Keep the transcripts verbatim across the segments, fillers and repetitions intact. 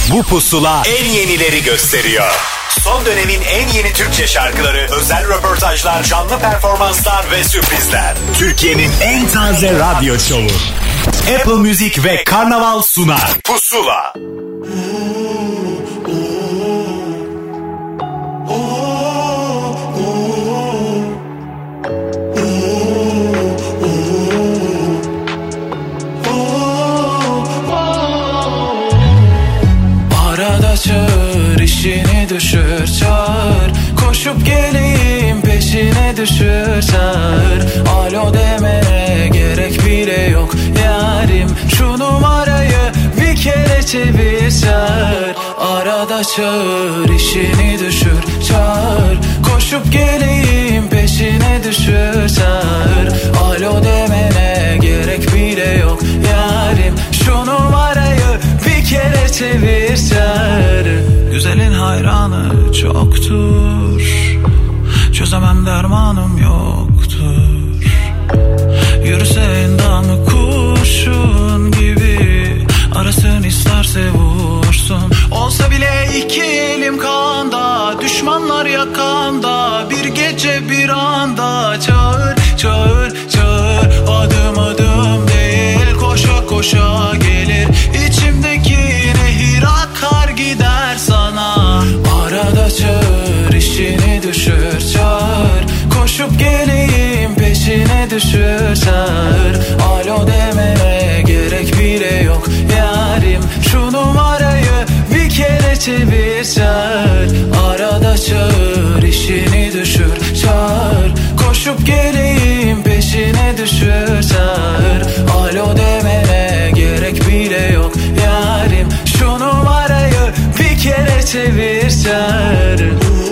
Bu pusula en yenileri gösteriyor. Son dönemin en yeni Türkçe şarkıları, özel röportajlar, canlı performanslar ve sürprizler. Türkiye'nin en taze radyo şovu. Apple Music ve Karnaval sunar. Pusula. Arada çağır, işini düşür, çağır. Koşup geleyim, peşine düşür, çağır. Alo demene gerek bile yok yarim. Şu numarayı bir kere çevir, çağır. Arada çağır, işini düşür, çağır. Koşup geleyim, peşine düşür, çağır. Alo demene gerek bile yok yarim. Şu numarayı bir kere çevir, çağır. Güzelin hayranı çoktur, çözemem dermanım yoktur. Yürüse endamı kurşun gibi, arasın isterse vursun. Olsa bile iki elim kanda, düşmanlar yakanda. Bir gece bir anda çağır, çağır, çağır. Adım adım değil, koşa koşa gelir. İçimdeki nehir akar gider sana. Arada çağır, işini düşür, çağır. Koşup geleyim, peşine düşür, çağır. Alo demene gerek bile yok yarim. Şu numarayı bir kere çevir, çağır. Arada çağır, işini düşür, çağır. Koşup geleyim, peşine düşür, çağır. Alo demene gerek bile yok yarim. Şu numarayı bir kere çevir, çağır.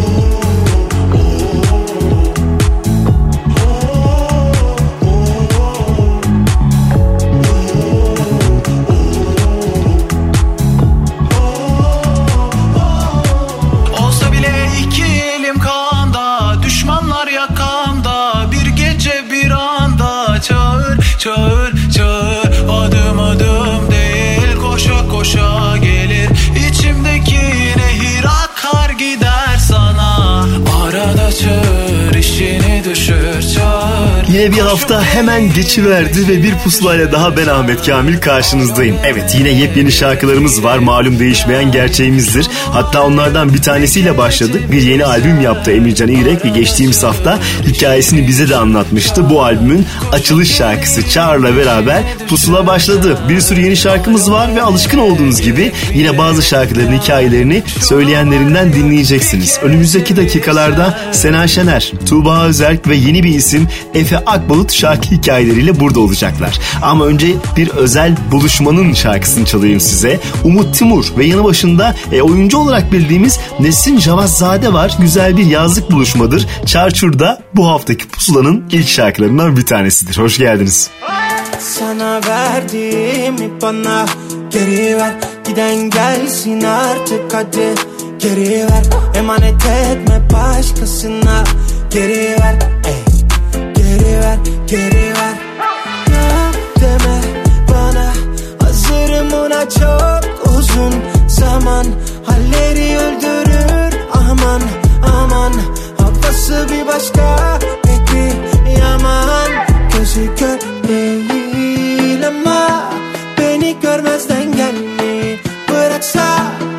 Olsa bile iki elim kanda, düşmanlar yakamda. Bir gece bir anda çağır, çağır, çağır. Adım adım değil, koşa koşa gelir. İçimdeki nehir akar gider sana. Arada çağır, işini düşür, çağır. Yine bir hafta hemen geçiverdi ve bir pusulayla daha ben Ahmet Kamil karşınızdayım. Evet, yine yepyeni şarkılarımız var, malum değişmeyen gerçeğimizdir. Hatta onlardan bir tanesiyle başladık. Bir yeni albüm yaptı Emircan İrek ve geçtiğimiz hafta hikayesini bize de anlatmıştı. Bu albümün açılış şarkısı Çağrı'la beraber pusula başladı. Bir sürü yeni şarkımız var ve alışkın olduğunuz gibi yine bazı şarkıların hikayelerini söyleyenlerinden dinleyeceksiniz. Önümüzdeki dakikalarda Sena Şener, Tuğba Özerk ve yeni bir isim Efe Akbulut şarkı hikayeleriyle burada olacaklar. Ama önce bir özel buluşmanın şarkısını çalayım size. Umut Timur ve yanı başında e, oyuncu olarak bildiğimiz Nesrin Cavazzade var. Güzel bir yazlık buluşmadır. Çarçur'da bu haftaki pusulanın ilk şarkılarından bir tanesidir. Hoş geldiniz. Sana verdiğimi bana geri ver. Giden gelsin artık hadi geri ver. Emanet etme başkasına geri ver. Ey. Geri ver, geri ver. Yok deme bana, hazırım ona çok uzun zaman. Halleri öldürür aman aman. Havası bir başka pek bir yaman. Gözü kör değil ama beni görmezden gelmeyi bıraksa.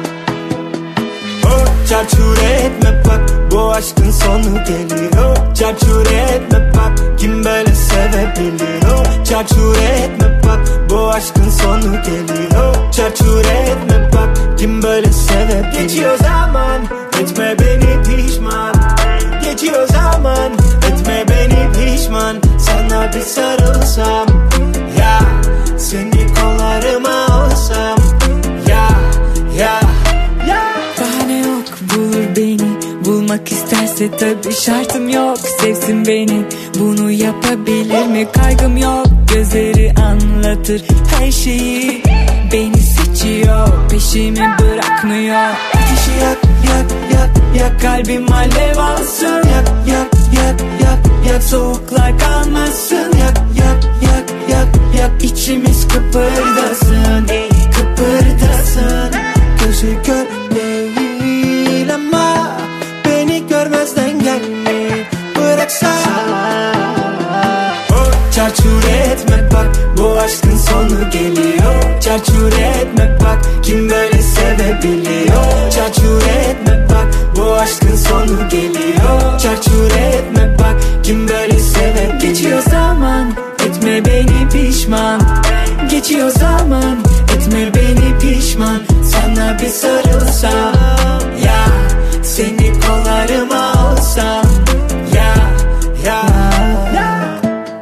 Oh, çarçur etme bak, bu aşkın sonu gelir. Oh, çarçur etme bak, kim böyle sevebilir? Oh, çarçur etme bak, bu aşkın sonu gelir. Oh, çarçur etme bak, kim böyle sevebilir? Geçiyor zaman, etme beni pişman. Geçiyor zaman, etme beni pişman. Sana bir sarılsam, ya seni kollarıma alsam, ya ya ya. Bahane yok, bulur beni. Bulmak isterse tabii şartım yok. Sevsin beni, bunu yapabilir mi? Kaygım yok, gözleri anlatır her şeyi. Beni seçiyor, peşimi bırakmıyor. Ateşi yak yak yak yak, kalbim alev alsın. Yak yak yak yak yak, soğuklar kalmasın. Yak yak yak yak yak, İçimiz kıpırdasın, ey, kıpırdasın. Gözü kim böyle sevebiliyor? Çarçur etme bak, bu aşkın sonu geliyor. Çarçur etme bak, kim böyle sevebiliyor? Geçiyor zaman, etme beni pişman. Geçiyor zaman, etme beni pişman. Sana bir sarılsam ya, seni kollarıma alsam ya, ya, ya.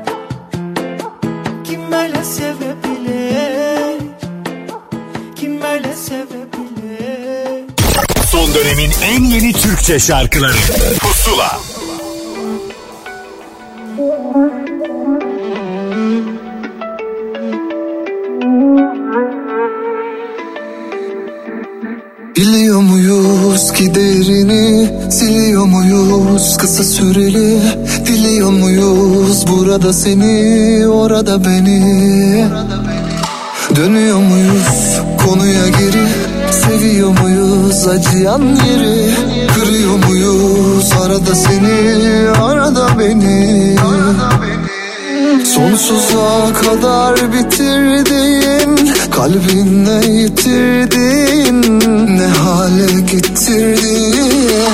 Kim böyle sevebilir? Kim böyle sevebilir? Son dönemin en yeni Türkçe şarkıları Pusula. Biliyor muyuz ki değerini, siliyor muyuz kısa süreli? Diliyor muyuz burada seni, orada beni? Dönüyor muyuz konuya geri, seviyor muyuz acıyan yeri? Kırıyor muyuz arada seni, arada beni? Sonsuza kadar bitirdiğin, kalbinle yitirdin, ne hale getirdin?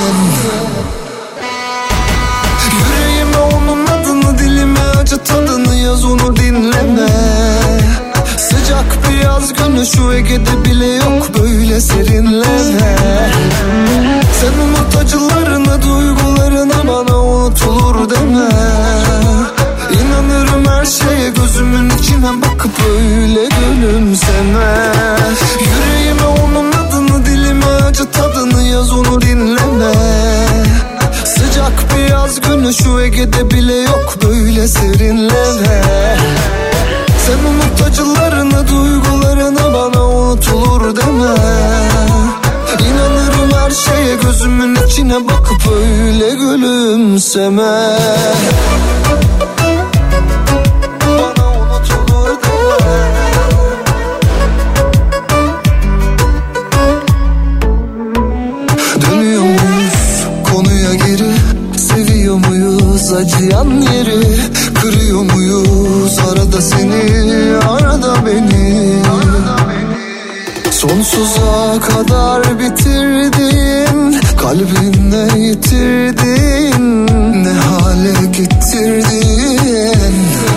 Yüreğime onun adını, dilime acı tadını yaz, onu dinleme. Sıcak bir yaz günü şu Ege'de bile yok böyle serinleme. Sen unut acılarını, duygularını, bana unutulur deme. İnanırım her şeye, gözümün içine bakıp öyle gülümseme. Yüreğime onun adını, dilime acı tadını yaz, onu dinleme. Sıcak bir yaz günü şu Ege'de bile yok böyle serinleme. Sen unut acılarını, duygularını, bana unutulur deme. İnanırım her şeye, gözümün içine bakıp öyle gülümseme. Acıyan yeri, kırıyor muyuz arada seni, arada beni? Sonsuza kadar bitirdin, kalbinle yitirdin, ne hale getirdin?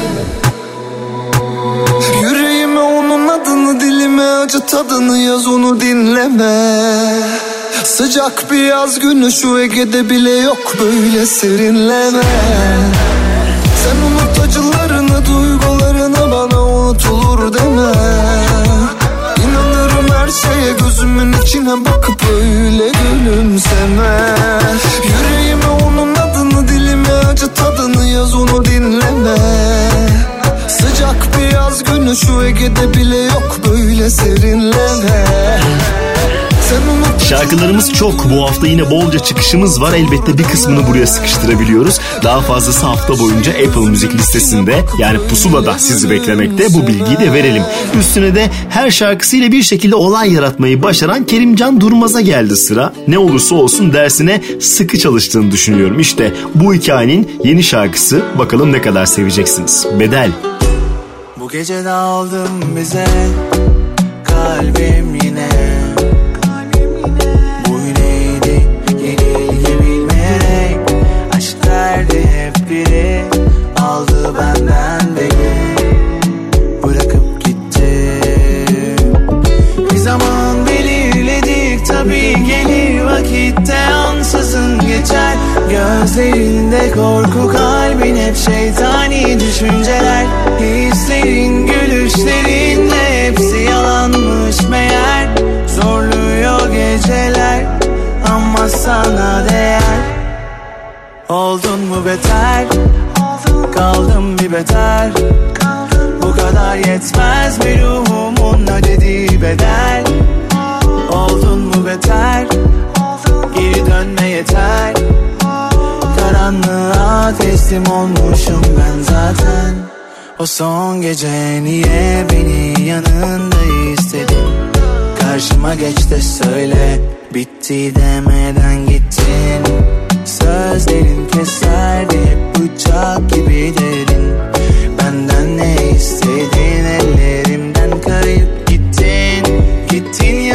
Yüreğime onun adını, dilime acı tadını yaz, onu dinleme. Sıcak bir yaz günü şu Ege'de bile yok böyle serinleme. Sen unut acılarını, duygularını, bana unutulur deme. İnanırım her şeye, gözümün içine bakıp öyle gülümseme. Yüreğime onun adını, dilime acı tadını yaz, onu dinleme. Sıcak bir yaz günü şu Ege'de bile yok böyle serinleme. Şarkılarımız çok. Bu hafta yine bolca çıkışımız var. Elbette bir kısmını buraya sıkıştırabiliyoruz. Daha fazlası hafta boyunca Apple Müzik listesinde, yani Pusula'da sizi beklemekte. Bu bilgiyi de verelim. Üstüne de her şarkısıyla bir şekilde olay yaratmayı başaran Kerimcan Durmaz'a geldi sıra. Ne olursa olsun dersine sıkı çalıştığını düşünüyorum. İşte bu hikayenin yeni şarkısı. Bakalım ne kadar seveceksiniz. Bedel. Bu gece daldım bize, kalbim yine. Hep biri aldı benden beni, bırakıp gitti. Bir zaman belirledik, tabii gelir vakitte ansızın geçer. Gözlerinde korku, kalbin hep şeytani düşünceler. Hislerin, gülüşlerinle hepsi yalanmış meğer. Zorluyor geceler ama sana değer. Oldun mu beter, kaldım bir beter. Bu kadar yetmez mi ruhumun ödediği bedel? Oldun mu beter, geri dönme yeter. Karanlığa teslim olmuşum ben zaten. O son gece niye beni yanında istedin? Karşıma geç de söyle, bitti demeden gittin. Sözlerin keserdi hep bıçak gibi derin. Benden ne istedin, ellerimden kayıp gittin. Gittin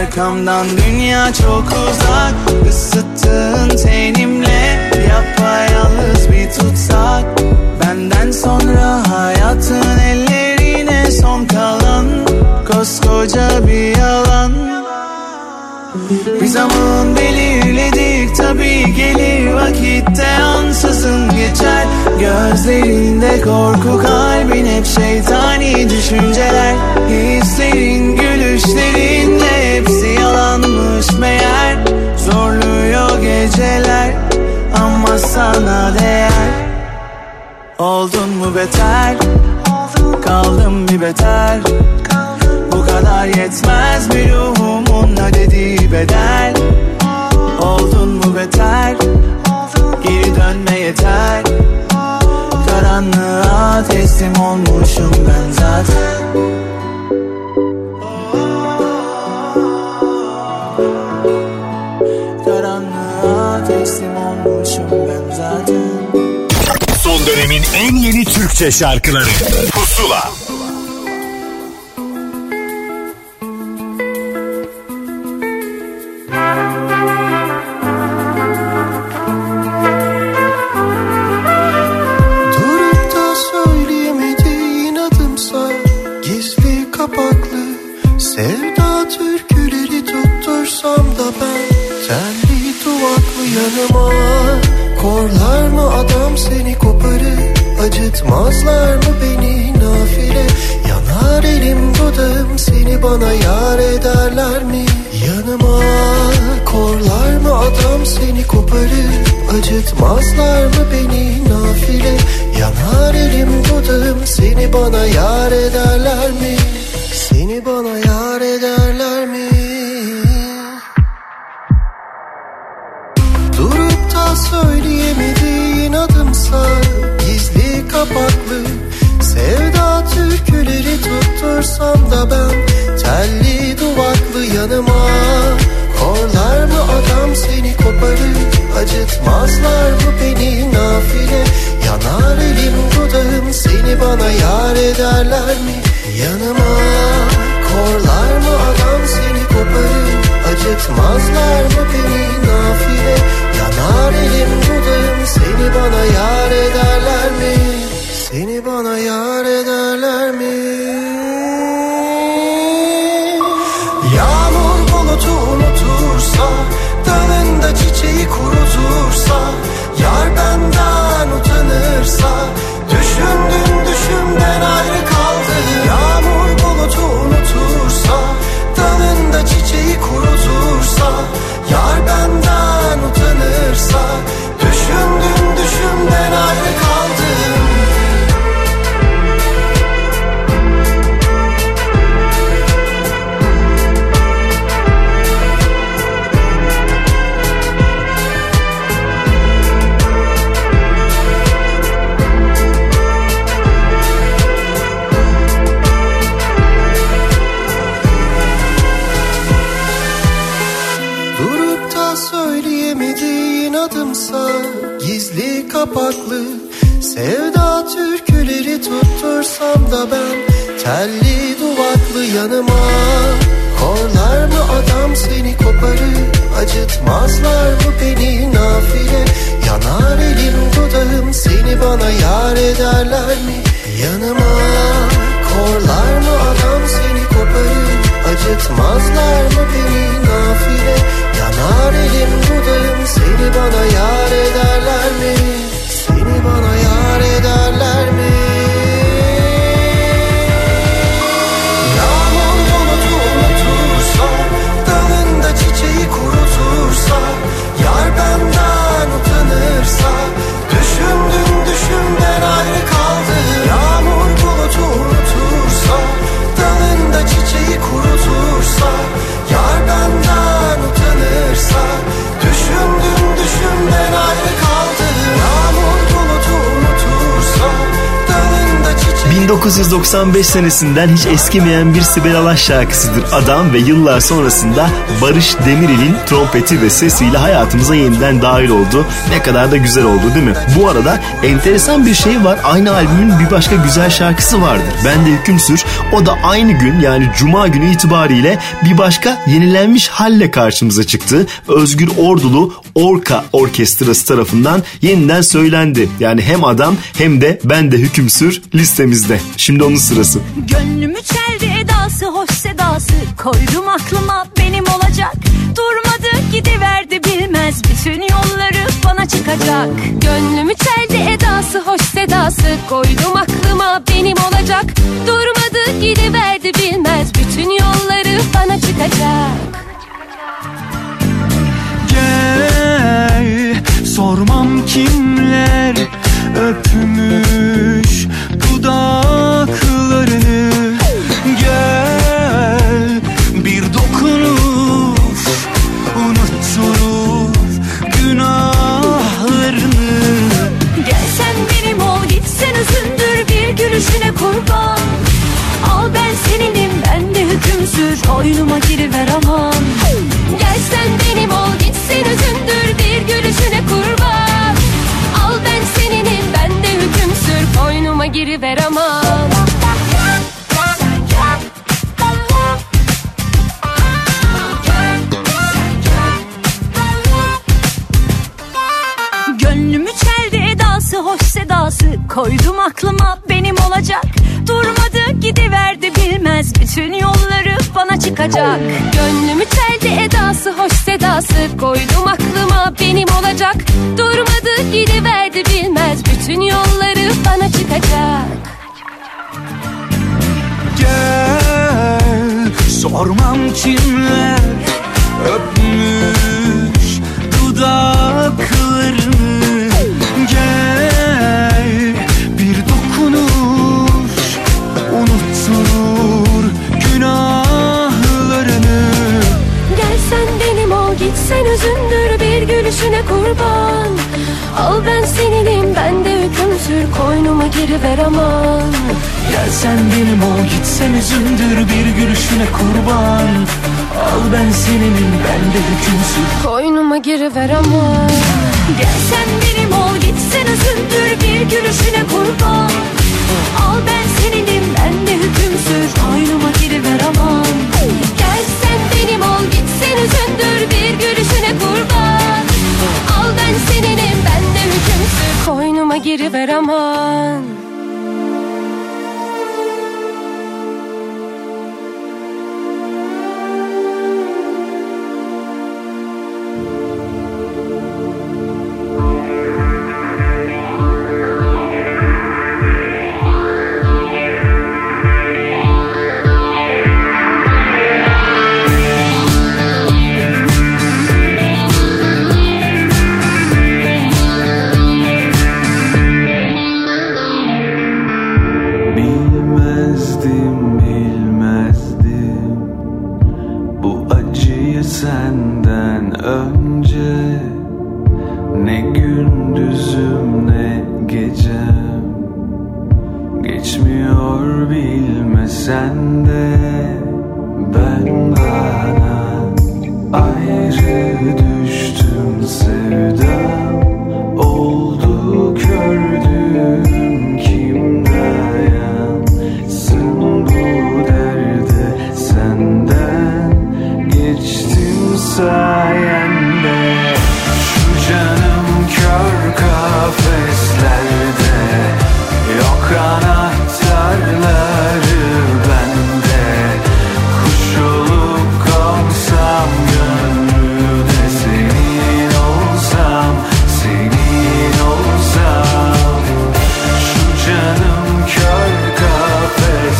arkamdan dünya çok uzak. Isıttığın tenimle yapayalnız bir tutsak. Benden sonra hayatın ellerine son kalan koskoca bir yalan. Bir zaman belirledik tabii, gelir vakitte ansızın geçer. Gözlerinde korku, kalbin hep şeytani düşünceler. Hislerin, gülüşlerin de hepsi yalanmış meğer. Zorluyor geceler ama sana değer. Oldun mu beter, kaldım bir beter. Bu kadar yetmez bir ruhumun ödediği bedel. Oldun mu beter, geri dönme yeter. Karanlığa teslim olmuşum ben zaten. Karanlığa teslim olmuşum ben zaten. Son dönemin en yeni Türkçe şarkıları Pusula. Sevda türküleri tuttursam da ben telli duvaklı yanıma. Korlar mı adam seni koparır, acıtmazlar mı beni nafile. Yanar elim dudağım seni bana yar ederler mi yanıma. Korlar mı adam seni koparır, acıtmazlar mı beni nafile. Yanar elim dudağım seni bana yar ederler mi? Seni bana yar ederler mi? Durup da söyleyemediğin adımsa gizli kapaklı sevda türküleri tuttursam da ben telli duvaklı yanıma. Korlar mı adam seni koparır, acıtmazlar mı beni nafile. Yanar elim dudağım seni bana yar ederler mi yanıma. Korlar mı adam seni koparır, acıtmazlar mı beni nafile. Yanar elim dudağım seni bana yar ederler mi? Seni bana yar ederler mi? Yağmur bulutu unutursa, dalında çiçeği kurutursa, yar benden utanırsa, düşündüm düşümden ayrı kaldı. Yağmur bulutu unutursa, dalında çiçeği kurutursa, yar benden utanırsa, düşündüm düşümden ayrı kaldım. Gizli kapaklı sevda türküleri tuttursam da ben telli duvaklı yanıma. Korlar mı adam seni koparır, acıtmazlar mı beni nafile. Yanar elim dudağım seni bana yar ederler mi yanıma. Korlar mı adam seni koparır, acıtmazlar mı beni nafile. Yanar elim dudağım seni bana yar ederler mi? Seni bana yar ederler mi? Yağmur bulutu unutursa, dalında çiçeği kurutursa, yar benden utanırsa, düşündüm düşümden ayrı kaldı. Yağmur bulutu unutursa, dalında çiçeği kurutursa, yar benden utanırsa, düşündüm düşümden ayrı kaldı. dokuz yüz doksan beş senesinden hiç eskimeyen bir Sibel Alaş şarkısıdır Adam ve yıllar sonrasında Barış Demirel'in trompeti ve sesiyle hayatımıza yeniden dahil oldu. Ne kadar da güzel oldu değil mi? Bu arada enteresan bir şey var. Aynı albümün bir başka güzel şarkısı vardır. Ben de Hüküm Sür. O da aynı gün, yani Cuma günü itibariyle bir başka yenilenmiş halle karşımıza çıktı. Özgür Ordulu Orka Orkestrası tarafından yeniden söylendi. Yani hem Adam hem de Ben de Hüküm Sür listemizde. Şimdi onun sırası. Gönlümü çeldi edası, hoş sedası, koydum aklıma benim olacak. Durmadı gidiverdi bilmez, bütün yolları bana çıkacak. Gönlümü çeldi edası, hoş sedası, koydum aklıma benim olacak. Durmadı gidiverdi bilmez, bütün yolları bana çıkacak. Gel, sormam kimler öpmüş dudaklarını. Gel, bir dokunuş unutturur günahlarını. Gel sen benim ol, gitsen üzündür, bir gülüşüne kurban. Al ben seninim, ben de hüküm sür, oyunuma giriver aman. Gel sen benim ol, gitsen üzündür, bir gülüşüne kurban. Al ben seninim, ben de hüküm sür, oyunuma giriver aman. Gönlümü çeldi edası, hoş sedası, koydum aklıma benim olacak. Durmadı gidiverdi bilmez, bütün yolları bana çıkacak. Gönlümü çeldi edası, hoş sedası, koydum aklıma benim olacak. Durmadı gidiverdi bilmez, bütün yolları bana çıkacak. Gel, sormam kimler öpmüş dudaklarını. Gel, bir dokunuş unutturur günahlarını. Gel sen benim ol, gitsen üzündür, bir gülüşüne kurban. Al ben seninim, ben de hüküm sür, koynuma giriver aman. Gel sen benim ol, gitsen üzündür, bir gülüşüne kurban. Al ben seninim, ben de hüküm sür, koynuma giriver aman. Gel sen benim ol, gitsen üzündür, bir gülüşüne kurban. Al ben seninim, ben de hüküm sür, koynuma giriver aman. Gel sen benim ol, gitsen üzündür, bir gülüşüne kurban. Al ben seninim, ben de hüküm sür, koynuma giriver aman.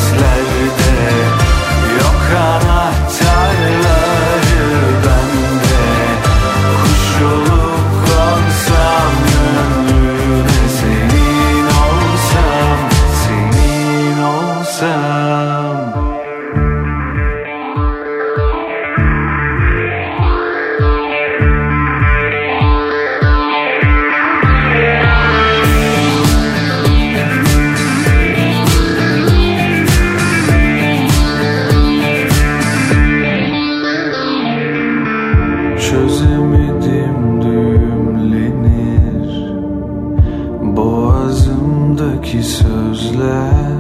anahtarları bende. Çözemedim düğümlenir boğazımdaki sözler.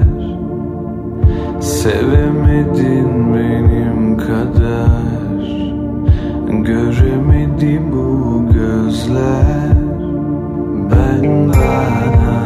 Sevemedin benim kadar, göremedi bu gözler. Ben bana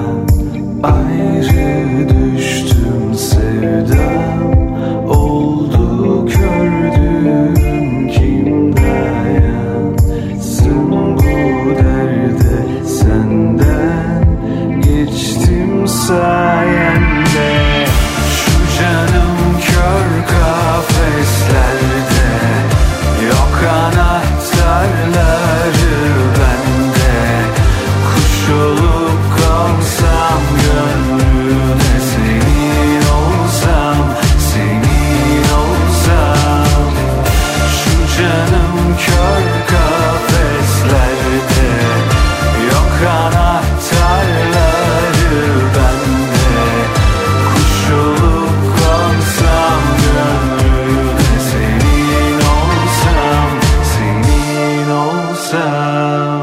ayrı düştüm, sevdam oldu kördüm. Kim dayansın bu derde, senden geçtim sayende. Şu canım kör kafeslerde, yok anahtarları bende. Kuş olup kalsam gönlüne, senin olsam, senin olsam. Şu canım kör kafeslerde, yok anahtarları bende. Kuş olup kalsam gönlüne, senin olsam, senin olsam.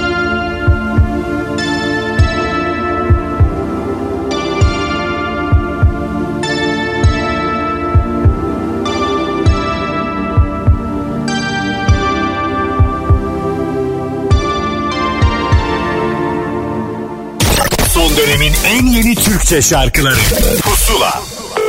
Son dönemin en yeni Türkçe şarkıları Pusula.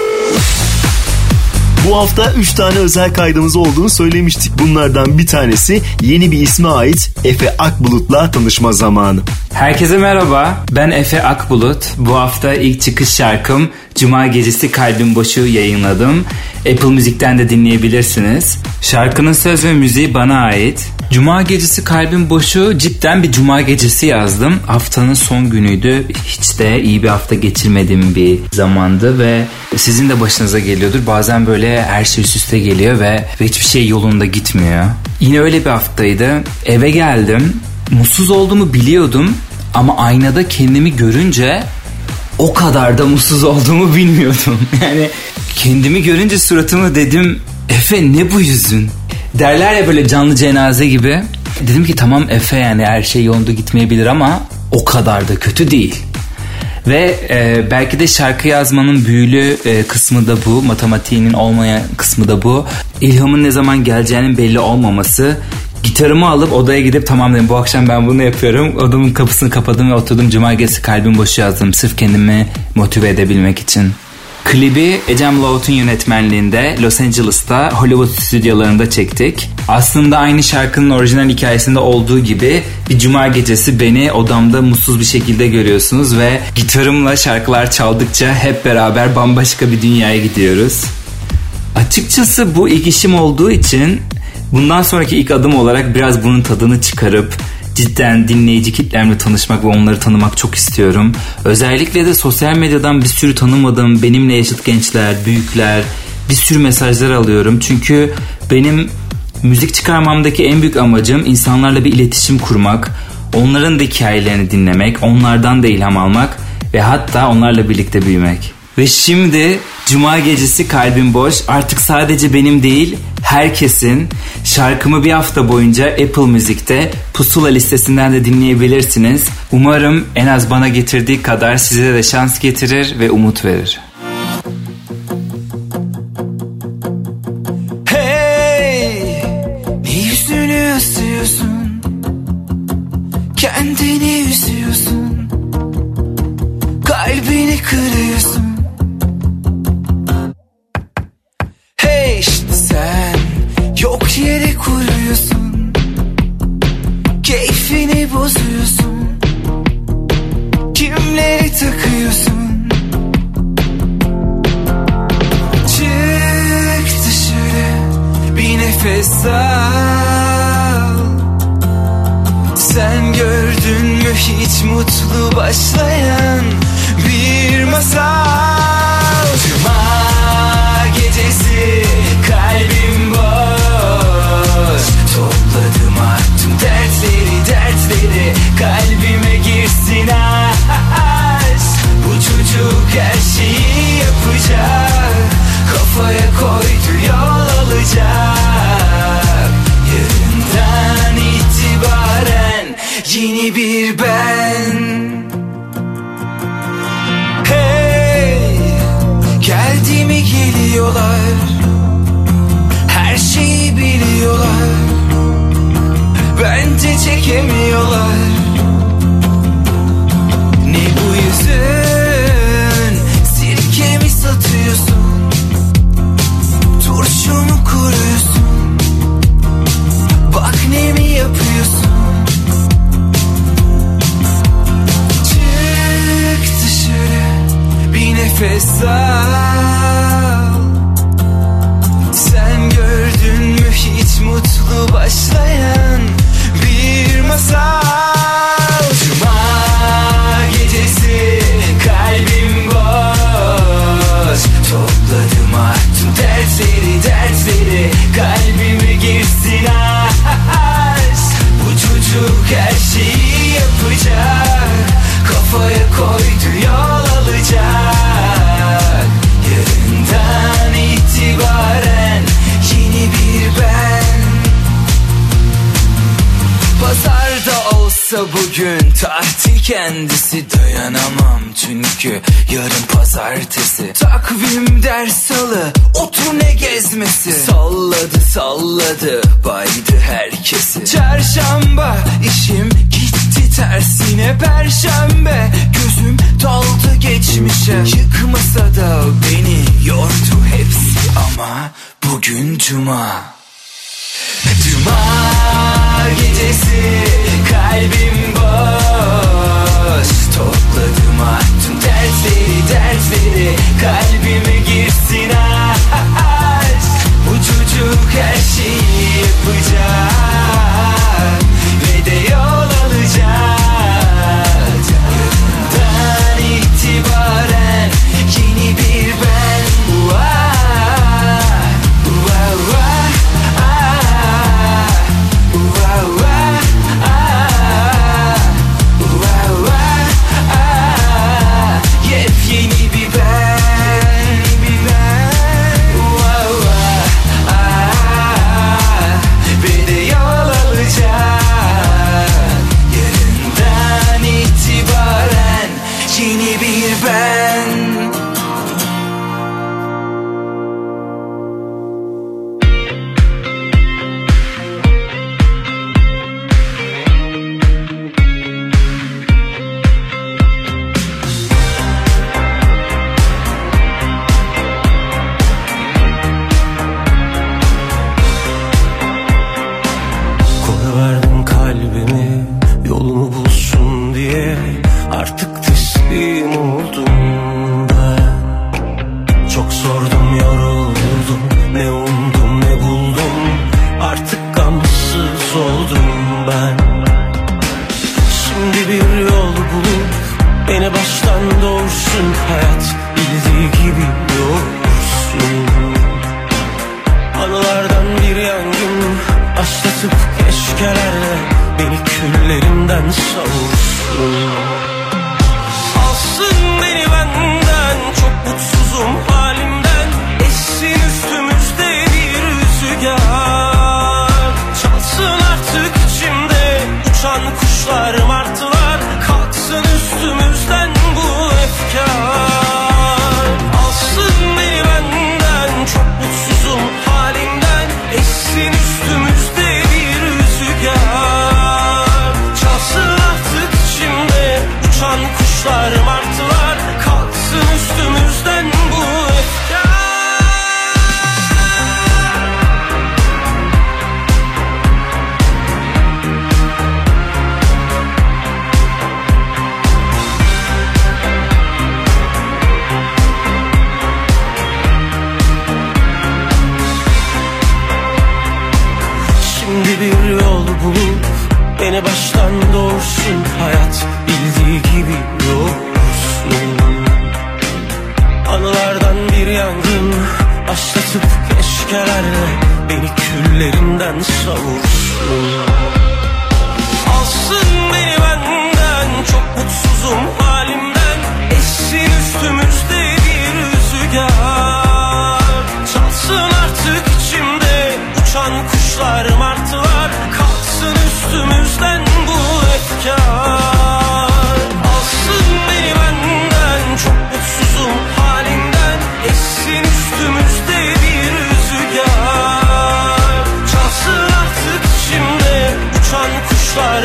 Bu hafta üç tane özel kaydımız olduğunu söylemiştik. Bunlardan bir tanesi yeni bir isme ait Efe Akbulut'la tanışma zamanı. Herkese merhaba, ben Efe Akbulut. Bu hafta ilk çıkış şarkım Cuma Gecesi Kalbim Boşu yayınladım. Apple Müzik'ten de dinleyebilirsiniz. Şarkının söz ve müziği bana ait. Cuma Gecesi Kalbim Boşu, cidden bir cuma gecesi yazdım. Haftanın son günüydü. Hiç de iyi bir hafta geçirmediğim bir zamandı ve sizin de başınıza geliyordur. Bazen böyle her şey üst üste geliyor ve hiçbir şey yolunda gitmiyor. Yine öyle bir haftaydı. Eve geldim. Mutsuz olduğumu biliyordum ama aynada kendimi görünce o kadar da mutsuz olduğumu bilmiyordum. Yani kendimi görünce suratımı dedim, Efe ne bu yüzün? Derler ya böyle canlı cenaze gibi. Dedim ki tamam Efe, yani her şey yolunda gitmeyebilir ama o kadar da kötü değil. Ve e, belki de şarkı yazmanın büyülü e, kısmı da bu. Matematiğinin olmayan kısmı da bu. İlhamın ne zaman geleceğinin belli olmaması. Gitarımı alıp odaya gidip tamam dedim, bu akşam ben bunu yapıyorum. Odamın kapısını kapadım ve oturdum, Cuma Gecesi Kalbim Boşu yazdım. Sırf kendimi motive edebilmek için. Klibi Ecem Loğut'un yönetmenliğinde Los Angeles'ta Hollywood stüdyolarında çektik. Aslında aynı şarkının orijinal hikayesinde olduğu gibi bir cuma gecesi beni odamda mutsuz bir şekilde görüyorsunuz ve gitarımla şarkılar çaldıkça hep beraber bambaşka bir dünyaya gidiyoruz. Açıkçası bu ilk işim olduğu için bundan sonraki ilk adım olarak biraz bunun tadını çıkarıp cidden dinleyici kitlemle tanışmak ve onları tanımak çok istiyorum. Özellikle de sosyal medyadan bir sürü tanımadığım benimle yaşıt gençler, büyükler, bir sürü mesajlar alıyorum. Çünkü benim müzik çıkarmamdaki en büyük amacım insanlarla bir iletişim kurmak, onların da hikayelerini dinlemek, onlardan da ilham almak ve hatta onlarla birlikte büyümek. Ve şimdi Cuma Gecesi Kalbim Boş artık sadece benim değil, herkesin. Şarkımı bir hafta boyunca Apple Müzik'te Pusula listesinden de dinleyebilirsiniz. Umarım en az bana getirdiği kadar size de şans getirir ve umut verir. Hey, ne yüzünü ısıyorsun, kendini üzüyorsun, kalbini kırıyorsun. Hey işte sen yok yere kuruyorsun, keyfini bozuyorsun, kimleri takıyorsun. Çık dışarı, bir nefes al. Sen gördün mü hiç mutlu başlayan bir masal? Cuma gecesi kalbim boş, topladım attım dertleri dertleri, kalbime girsin aşk. Bu çocuk her şeyi yapacak, kafaya koydu yol alacak. Yarından çekemiyorlar. Ne bu yüzün, sirke mi satıyorsun, turşu mu kuruyorsun, bak ne mi yapıyorsun. Çık dışarı, bir nefes al. Sen gördün mü hiç mutlu başlayan bir masal? Cuma gecesi kalbim boş, topladım attım dertleri dertleri, kalbime girsin aşk. Bu çocuk her şeyi yapacak, kafaya koydu yol alacak. Yarından itibaren yeni bir ben. Pazarda olsa bugün tatil kendisi, dayanamam çünkü yarın pazartesi. Takvim ders salı, otur ne gezmesi, salladı salladı baydı herkesi. Çarşamba işim gitti tersine, perşembe gözüm daldı geçmişe. Yıkmasa da beni yordu hepsi ama bugün cuma. Cuma gecesi kalbim boş, topladım attım dertleri dertleri, kalbime girsin aşk. Bu çocuk her şeyi yapacak ve de yol alacak. Yarından itibaren yeni bir ben. Vay, vay, vay. Yepyeni bir ben, bir ben. Ve de yol alacak. Yarından itibaren yeni bir ben. Koyuverdim kalbimi yolunu bulsun diye, artık teslim oldum ben. Çok sordum yoruldum, ne umdum ne buldum, artık gamsız oldum ben. Şimdi bir yol bulup beni baştan doğursun, hayat bildiği gibi doğursun. Anılardan bir yangın başlatıp keşkelerle beni küllerimden savursun. Alsın beni benden, çok mutsuzum halimden, essin üstümüzde bir rüzgar. Çalsın artık içimde uçan kuşlar martılar, kalksın üstümüzden bu efkar. Alsın beni benden, çok mutsuzum halimden, essin üstümüzde bir rüzgar. Çalsın artık içimde uçan kuşlar martılar, kalksın üstümüzden bu efkar. Şimdi bir yol bulup beni baştan doğursun, hayat bildiği gibi doğursun. Anılardan bir yangın başlatıp keşkelerle beni küllerimden savursun. Alsın beni benden, çok mutsuzum halimden, essin üstümüzde bir rüzgar. Çalsın artık içimde uçan kuşlar martılar, kalksın üstümüzden bu efkar. Alsın beni benden, çok mutsuzum halimden, essin üstümüzde bir rüzgar. Çalsın artık içimde uçan kuşlar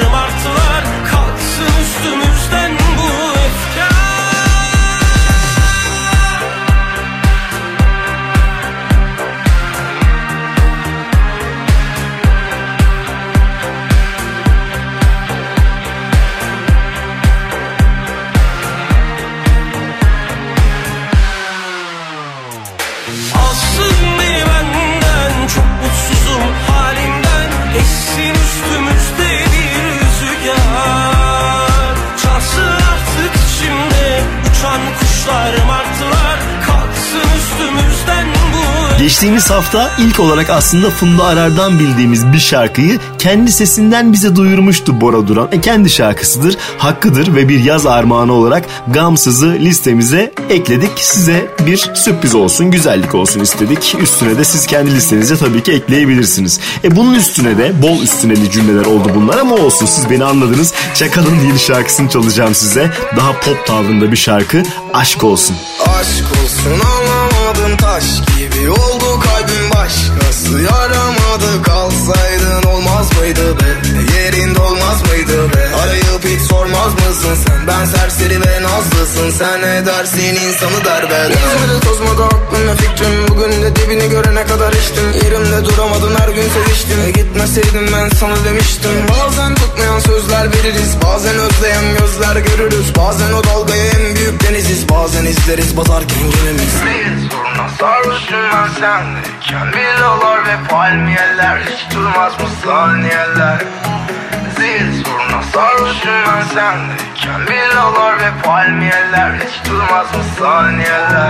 Geçtiğimiz hafta ilk olarak aslında Funda Arar'dan bildiğimiz bir şarkıyı kendi sesinden bize duyurmuştu Bora Duran. E kendi şarkısıdır, hakkıdır ve bir yaz armağanı olarak Gamsız'ı listemize ekledik. Size bir sürpriz olsun, güzellik olsun istedik. Üstüne de siz kendi listenize tabii ki ekleyebilirsiniz. E bunun üstüne de bol üstüneli cümleler oldu bunlar ama olsun, siz beni anladınız. Çakal'ın yeni şarkısını çalacağım size. Daha pop tavrında bir şarkı, Aşk Olsun. Aşk olsun anlamadım, taş gibi oldu kalbim, başkası yaramadı. Kalsaydın olmaz mıydı be, yerinde olmaz mıydı be? Arayıp hiç sormaz mısın sen, ben serseri ve nazlısın. Sen ne dersin insanı derbeder. İzmir'de tozmadı aklım ve fikrim, bugün de dibini görene kadar içtim. Yerimde duramadın, her gün seviştim. E gitmeseydim ben sana demiştim. Bazen tutmayan sözler veririz, bazen özleyen gözler görürüz. Bazen o dalgaya en büyük deniziz, bazen izleriz batarken gemimiz. Bir soruna sarhoşum ben sendeyken, villalar ve palmiyeler, hiç durmaz mı saniyeler? Zil soruna sarhoşum ben sendeyken, villalar ve palmiyeler, hiç durmaz mı saniyeler?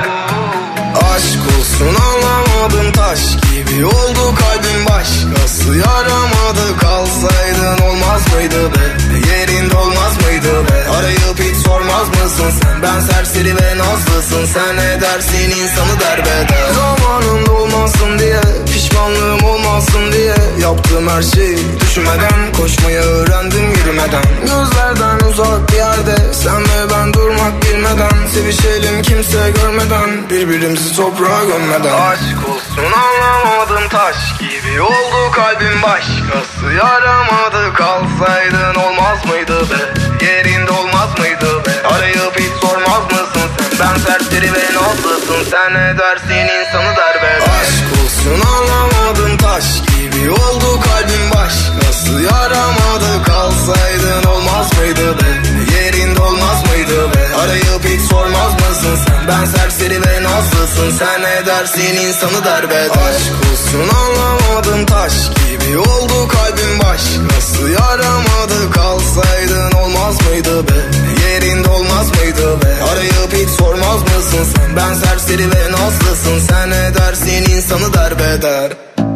Aşk olsun anlamadım, taş gibi oldu kalbim, başkası yaramadı. Kalsaydın olmaz mıydı be, yerinde olmaz mıydı be? Arayıp hiç sormaz mısın sen, ben serseri ve nazlısın. Sen ne dersin insanı derbeder. Zamanında olmasın diye, pişmanlığım olmasın diye yaptığım her şeyi düşünmeden, koşmayı öğrendim yürümeden. Gözlerden uzak bir yerde, sen ve ben durmak bilmeden, sevişelim kimse görmeden, birbirimizi toprağa gömmeden. Aşk olsun anlamadım, taş gibi oldu kalbim, başkası yaramadı. Kalsaydın olmaz mıydı be, yerinde olmaz mıydı be? Arayıp hiç sormaz mısın sen, ben serseri ve nazlısın. Sen ne dersin insanı derbeder. Aşk olsun anlamadım, taş gibi oldu kalbim, başkası yaramadı. Kalsaydın olmaz mıydı be, yerinde olmaz mıydı be? Arayıp hiç sormaz mısın sen, ben serseri ve nazlısın. Sen ne dersin insanı derbeder. Aşk olsun anlamadım, taş gibi oldu kalbim, başkası yaramadı. Kalsaydın olmaz mıydı be, yerinde olmaz mıydı be? Arayıp hiç sormaz mısın sen, ben serseri ve nazlısın. Sen ne dersin insanı derbeder.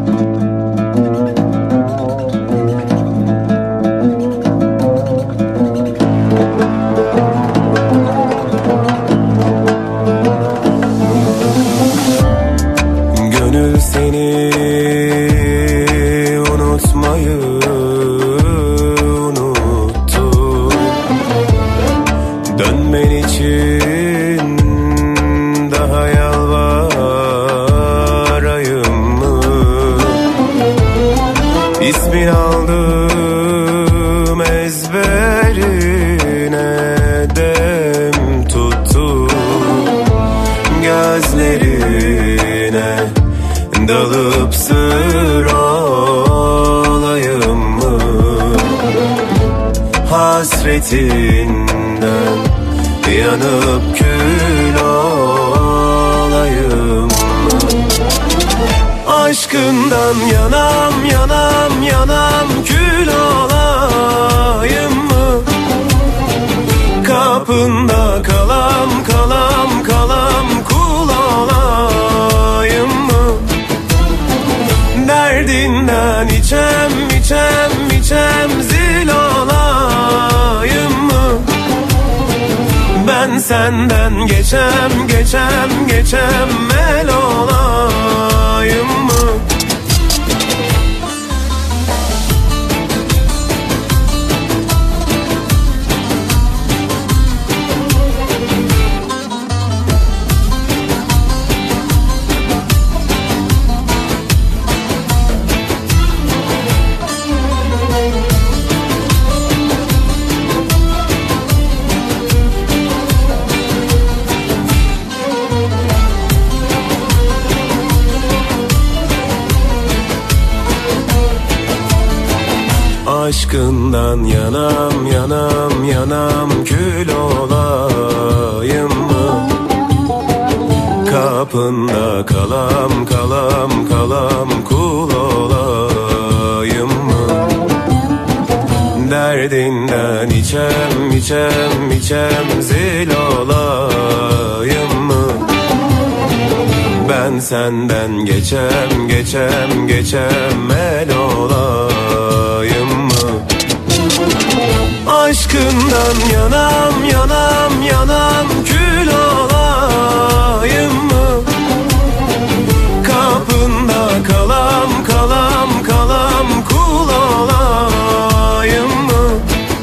Gönül seni unutmayı unuttu. Dönmen için daha yalvarayım mı? İsmin aldım ezberine, dem tuttu gözlerine. Dalıp sır olayım mı? Hasretinden yanıp kül olayım mı? Aşkından yanam yanam yanam kül olayım mı? Kapında kalam kalam kalam kul olayım mı? Derdinden içem içem içem zil olayım mı? Ben senden geçem geçem geçem mel olayım mı? Aşkından yanam yanam yanam kül olayım mı? Kapında kalam kalam kalam kul olayım mı? Derdinden içem içem içem zil olayım mı? Ben senden geçem geçem geçemel olayım mı? Aşkından yanam yanam yanam kül olayım mı? Kapında kalam kalam kalam kul olayım mı?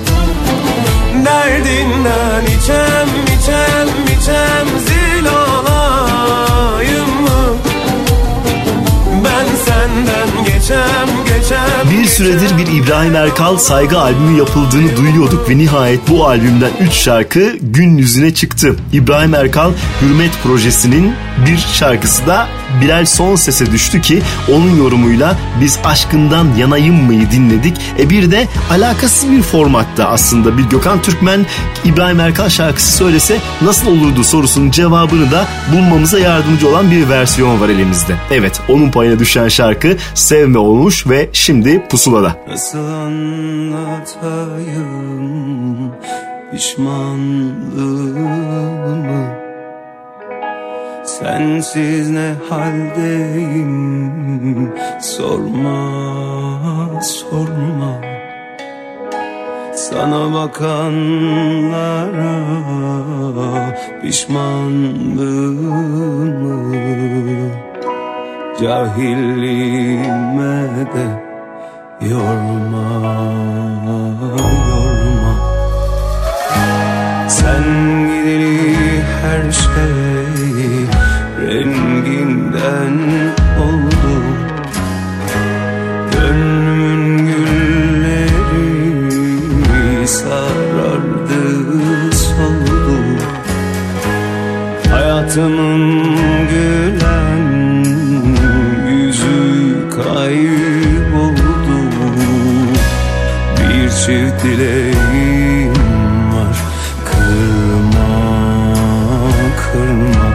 Derdinden içem içem içem zil olayım mı? Ben senden geçem geçem. Bir süredir bir İbrahim Erkal Saygı albümü yapıldığını duyuyorduk ve nihayet bu albümden üç şarkı gün yüzüne çıktı. İbrahim Erkal Hürmet Projesi'nin bir şarkısı da Bilal Son Ses'e düştü ki onun yorumuyla biz Aşkından Yanayım mı'yı dinledik. E bir de alakasız bir formatta aslında bir Gökhan Türkmen İbrahim Erkal şarkısı söylese nasıl olurdu sorusunun cevabını da bulmamıza yardımcı olan bir versiyon var elimizde. Evet, onun payına düşen şarkı Sevme olmuş ve şimdi Pusula'da. Nasıl anlatayım pişmanlığımı, sensiz ne haldeyim, sorma sorma. Sana bakanlara pişmanlığımı, cahilliğime de yorma yorma. Sen gideli her şey renginden oldu. Gönlümün gülleri sarardı soldu. Hayatımın gülen yüzü kayboldu. Bir çift dileğim var, kırma kırma.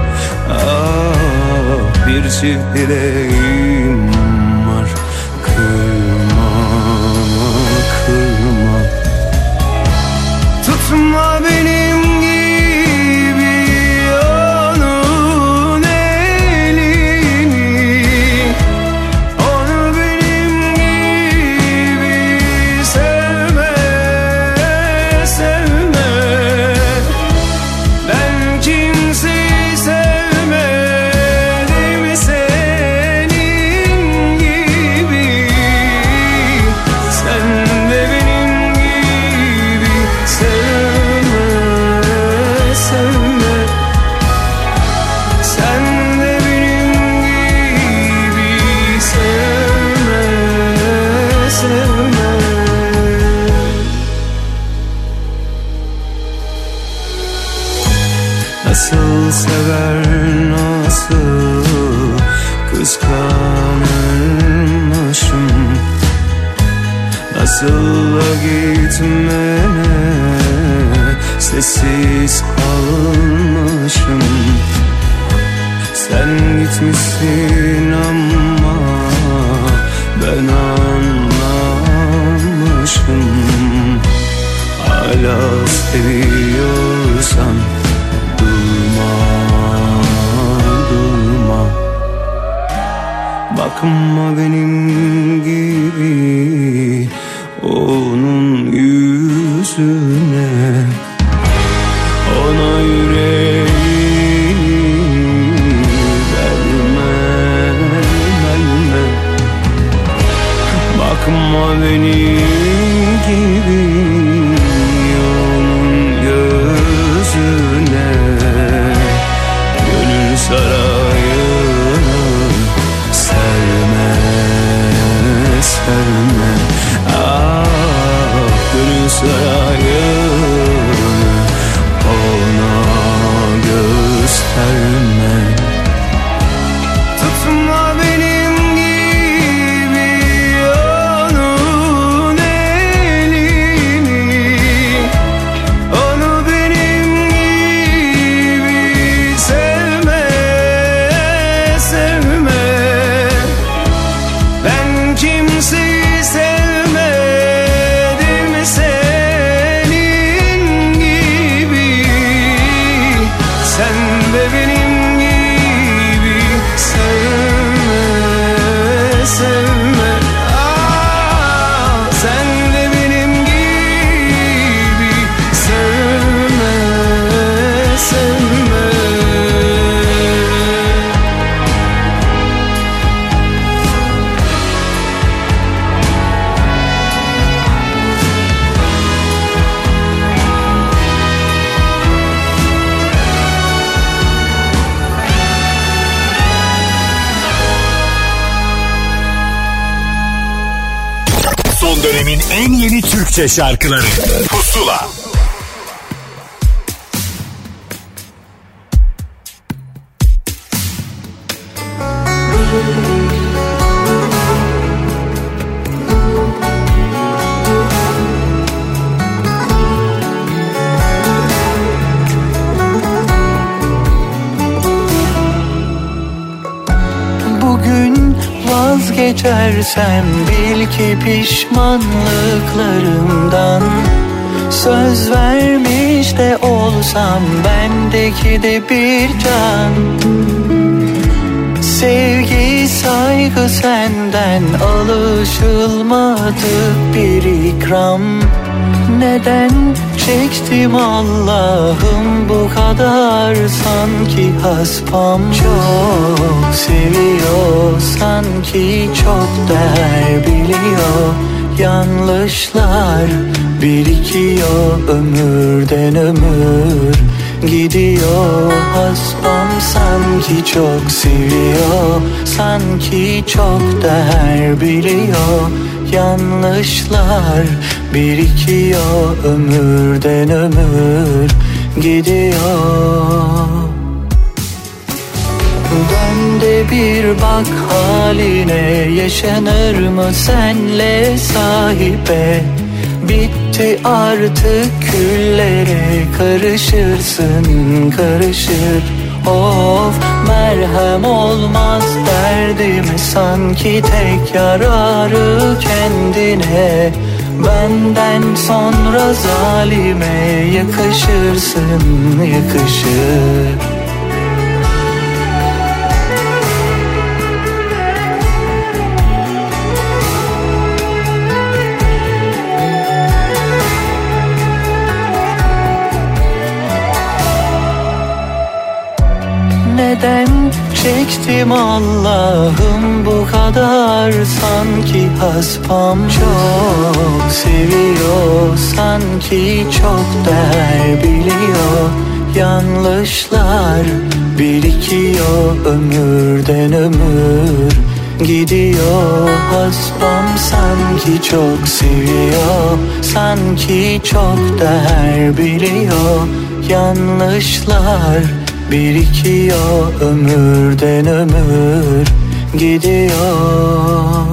Ah, bir çift dileğim var, kırma kırma. Tutma benim gibi onun elini, onu benim gibi sevme sevme. Ben kimseyi sevmedim senin gibi. Sen de benim gibi sevme sevme. Sen de benim gibi sevme sevme. Nasıl sever nasıl kıskanırmışım, nasıl da gitmene sessiz kalmışım. Sen gitmişsin ama ben anlamışım. Hala seviyorsan durma durma. Bakma benim gibi onun yüzüne, ona yüreğini verme verme. Bakma benim gibi onun gözüne, gönül sarayını serme serme. Ah, gönül sarayını ona gösterme. Tutma benim gibi onun elini, onu benim gibi sevme sevme. Ben kimseyi sevmedim senin gibi. Sen de benim Son dönemin en yeni Türkçe şarkıları Pusula. Vazgeçersem bil ki pişmanlıklarımdan, söz vermiş de olsam bendeki de bir can. Sevgi saygı senden alışılmadık bir ikram. Neden çektim Allah'ım bu kadar sanki haspam. Çok seviyor sanki çok değer biliyor. Yanlışlar birikiyor ömürden ömür gidiyor. Haspam sanki çok seviyor, sanki çok değer biliyor. Yanlışlar birikiyor ömürden ömür gidiyor. Dön de bir bak haline, yaşanır mı senle sahibe? Bitti artık küllere karışırsın karışır. Of merhem olmaz derdime, sanki tek yararı kendine. Benden sonra zalime yakışırsın yakışır. Neden çektim Allah'ım bu kadar sanki haspam. Çok seviyor sanki çok değer biliyor. Yanlışlar birikiyor ömürden ömür gidiyor. Haspam sanki çok seviyor, sanki çok değer biliyor. Yanlışlar birikiyor ömürden ömür gidiyor.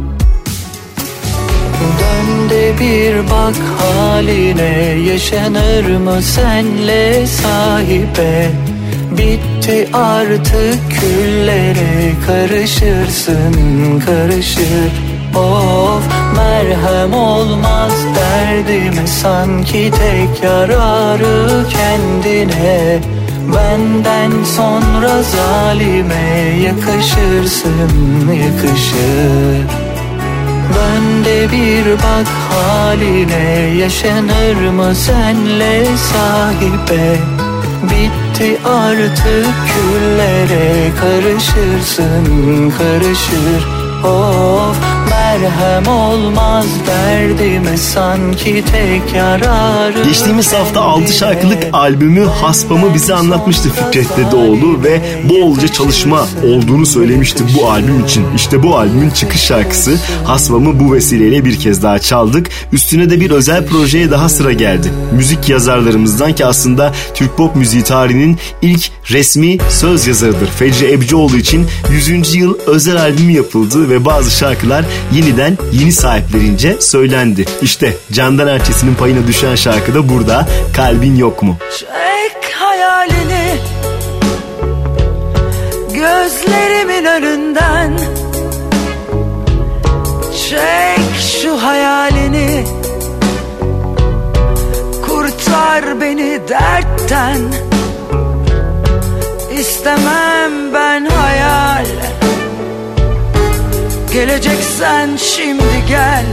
Dön de bir bak haline, yaşanır mı senle sahibe? Bitti artık küllere karışırsın karışır. Of merhem olmaz derdime, sanki tek yararı kendine. Benden sonra zalime yakışırsın yakışır. Dön de bir bak haline, yaşanır mı senle sahibe? Bitti artık küllere karışırsın karışır. Of merhem olmaz derdime, sanki tek yararı. Geçtiğimiz hafta altı şarkılık albümü Haspam'ı bize anlatmıştı Fikret Dedeoğlu ve bolca çalışma olduğunu söylemişti bu albüm için. İşte bu albümün çıkış şarkısı Haspam'ı bu vesileyle bir kez daha çaldık. Üstüne de bir özel projeye daha sıra geldi. Müzik yazarlarımızdan ki aslında Türk pop müziği tarihinin ilk resmi söz yazarıdır Fecri Ebcioğlu için yüzüncü yıl özel albümü yapıldı ve bazı şarkılar yeniden yeni sahiplerince söylendi. İşte Candan Erçetin'in payına düşen şarkı da burada, Kalbin Yok Mu? Çek hayalini gözlerimin önünden, çek şu hayalini, kurtar beni dertten. İstemem ben hayal, geleceksen şimdi gel.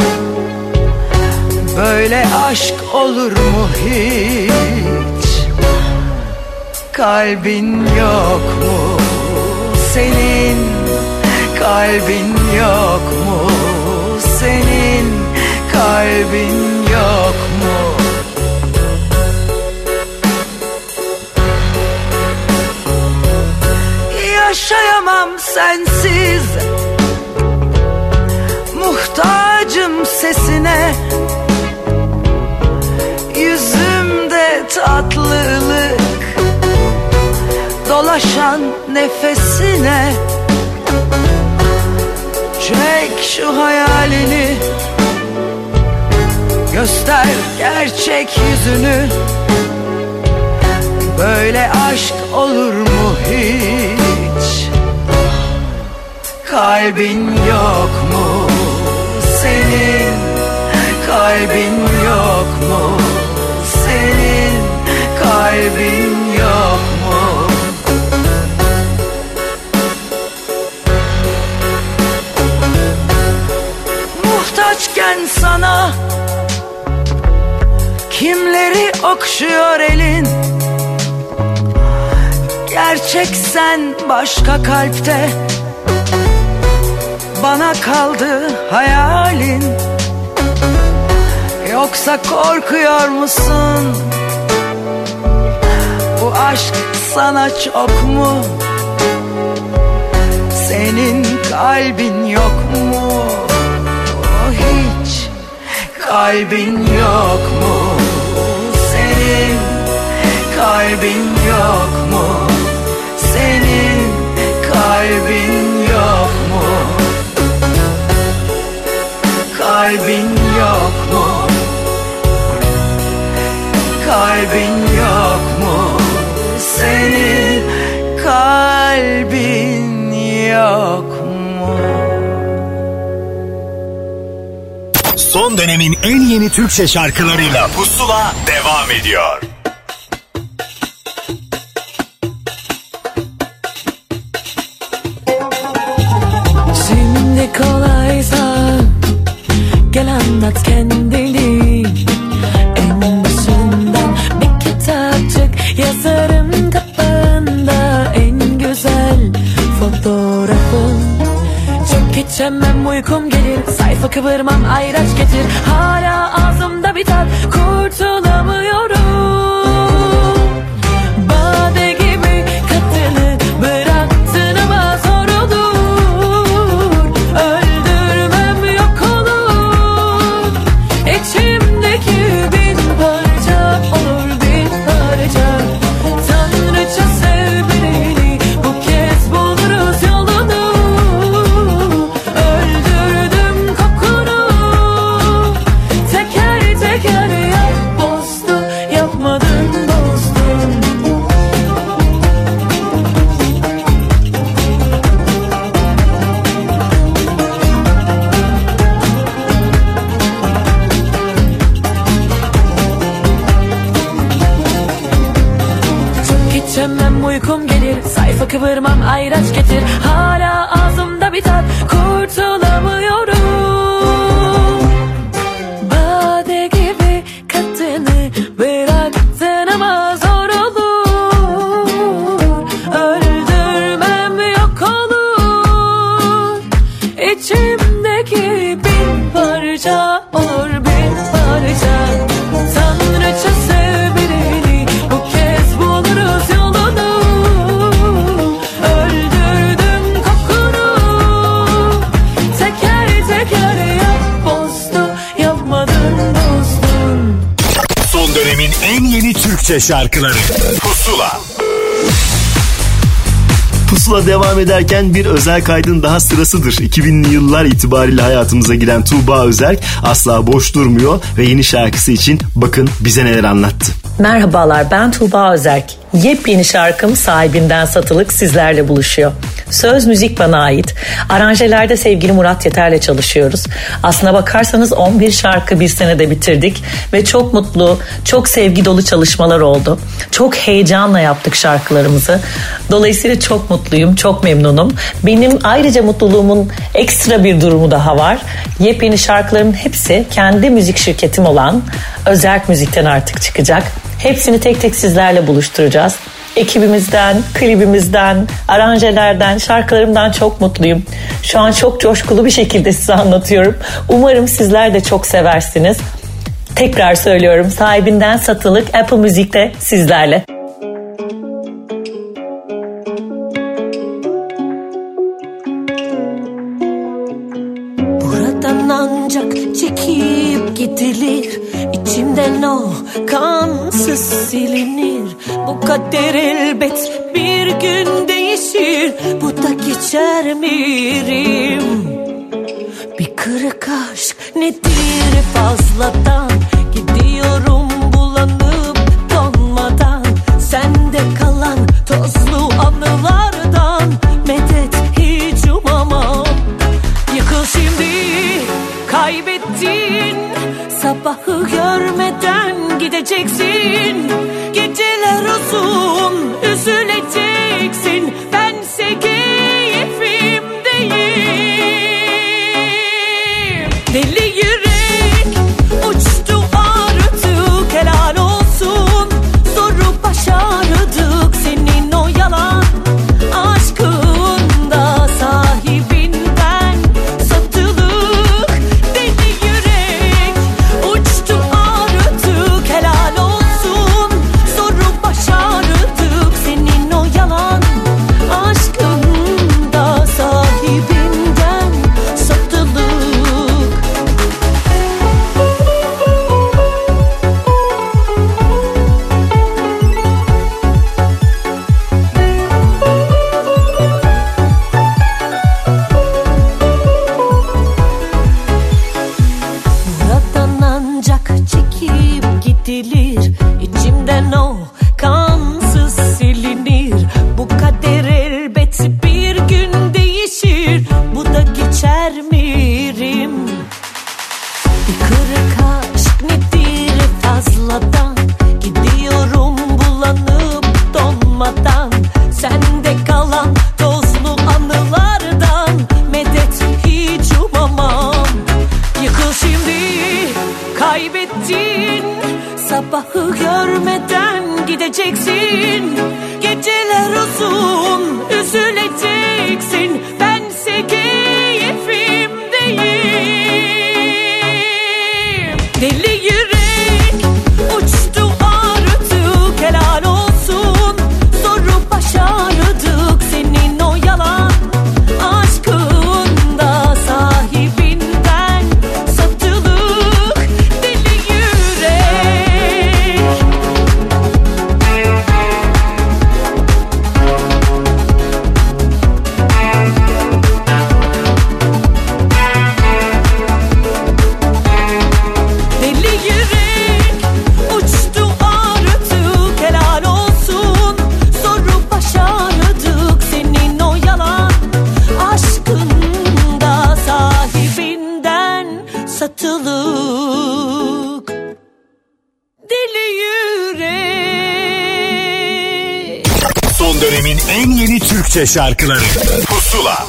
Böyle aşk olur mu hiç? Kalbin yok mu senin? Kalbin yok mu senin? Kalbin yok mu? Yaşayamam sensiz, muhtacım sesine, yüzümde tatlılık, dolaşan nefesine. Çek şu hayalini, göster gerçek yüzünü. Böyle aşk olur mu hiç? Kalbin yok mu senin? Kalbin yok mu senin? Kalbin yok mu? Muhtaçken sana kimleri okşuyor elin? Gerçek sen başka kalpte, bana kaldı hayalin. Yoksa korkuyor musun? Bu aşk sana çok mu? Senin kalbin yok mu? Oh, hiç kalbin yok mu? Senin kalbin yok mu? Senin kalbin yok mu? Kalbin yok mu? Kalbin yok mu? Senin kalbin yok mu? Son dönemin en yeni Türkçe şarkılarıyla Pusula devam ediyor. Şimdi kolaysa gel anlat kendini. En başından bir kitapçık yazarım kapağında, en güzel fotoğrafın. Çok içemem uykum gelir, sayfa kıvırmam ayraç getir. Hala ağzımda bir tat, kurtulamıyorum. Bade gibi kadını bıraktın ama zor olur. Öldürmem yok olur. İçimdeki bin parça olur, bin parça. Tanrıça sev beni, bu kez buluruz yolunu. Öldürdüm kokunu, teker teker yap bozdu, yapmadın bozdun. Çok içemem uykum gelir, sayfa kıvırmam ayraç getir. Hala ağzımda bir tat, kurtulamıyorum. Bade gibi kadını bıraktın ama zor olur. Öldürmem yok olur. İçimdeki bin parça olur, bin parça. Tanrıça sev beni, bu kez buluruz yolunu. Öldürdüm kokunu, teker teker yap bozdu, yapmadın bozdun. Son dönemin en yeni Türkçe şarkıları Pusula. Pusula devam ederken bir özel kaydın daha sırasıdır. iki binli yıllar itibariyle hayatımıza giren Tuğba Özerk asla boş durmuyor ve yeni şarkısı için bakın bize neler anlattı. Merhabalar, ben Tuğba Özerk. Yepyeni şarkım Sahibinden Satılık sizlerle buluşuyor. Söz müzik bana ait. Aranjelerde sevgili Murat Yeter'le çalışıyoruz. Aslına bakarsanız on bir şarkı bir senede bitirdik ve çok mutlu, çok sevgi dolu çalışmalar oldu. Çok heyecanla yaptık şarkılarımızı. Dolayısıyla çok mutluyum, çok memnunum. Benim ayrıca mutluluğumun ekstra bir durumu daha var. Yepyeni şarkılarımın hepsi kendi müzik şirketim olan Özerk Müzik'ten artık çıkacak. Hepsini tek tek sizlerle buluşturacağız. Ekibimizden, klibimizden, aranjelerden, şarkılarımdan çok mutluyum. Şu an çok coşkulu bir şekilde size anlatıyorum. Umarım sizler de çok seversiniz. Tekrar söylüyorum, Sahibinden Satılık Apple Müzik'te sizlerle. Buradan ancak çekip gidilir. İçimden o kansız silinir. Bu kader elbet bir gün değişir. Bu da geçer mirim? Bir kırık aşk nedir fazladan? Gidiyorum bulanıp donmadan. Sende kalan tozlu anılardan medet hiç umamam. Yıkıl şimdi, kaybettin. Sabahı görmeden gideceksin. Geceler uzun, üzüleceksin. Bense keyfimdeyim. Deli yürek uçtu artık, helal olsun. Zoru başardık senin o yalan aşkında, sahibinden satılık. Deli yürek uçtu artık, helal olsun. Zoru başardık senin o yalan aşkında, sahibinden satılık. Buradan ancak çekip gidilir. İçimden o kansız silinir. Bu kader elbet bir gün değişir. Bu da geçer mirim? Bir kırık aşk nedir fazladan? Gidiyorum bulanıp donmadan. Sende kalan tozlu anılardan medet hiç umamam. Yıkıl şimdi, kaybettin. Sabahı görmeden gideceksin. Geceler uzun, üzüleceksin. Bense keyfimdeyim. Deli yürek uçtu artık, helal olsun. Zoru başardık senin o yalan aşkında, sahibinden satılık. Deli yürek. Deli yürek uçtu artık, helal olsun. Zoru başardık senin o yalan aşkında, sahibinden satılık. Deli yürek. Son dönemin en yeni Türkçe şarkıları Pusula.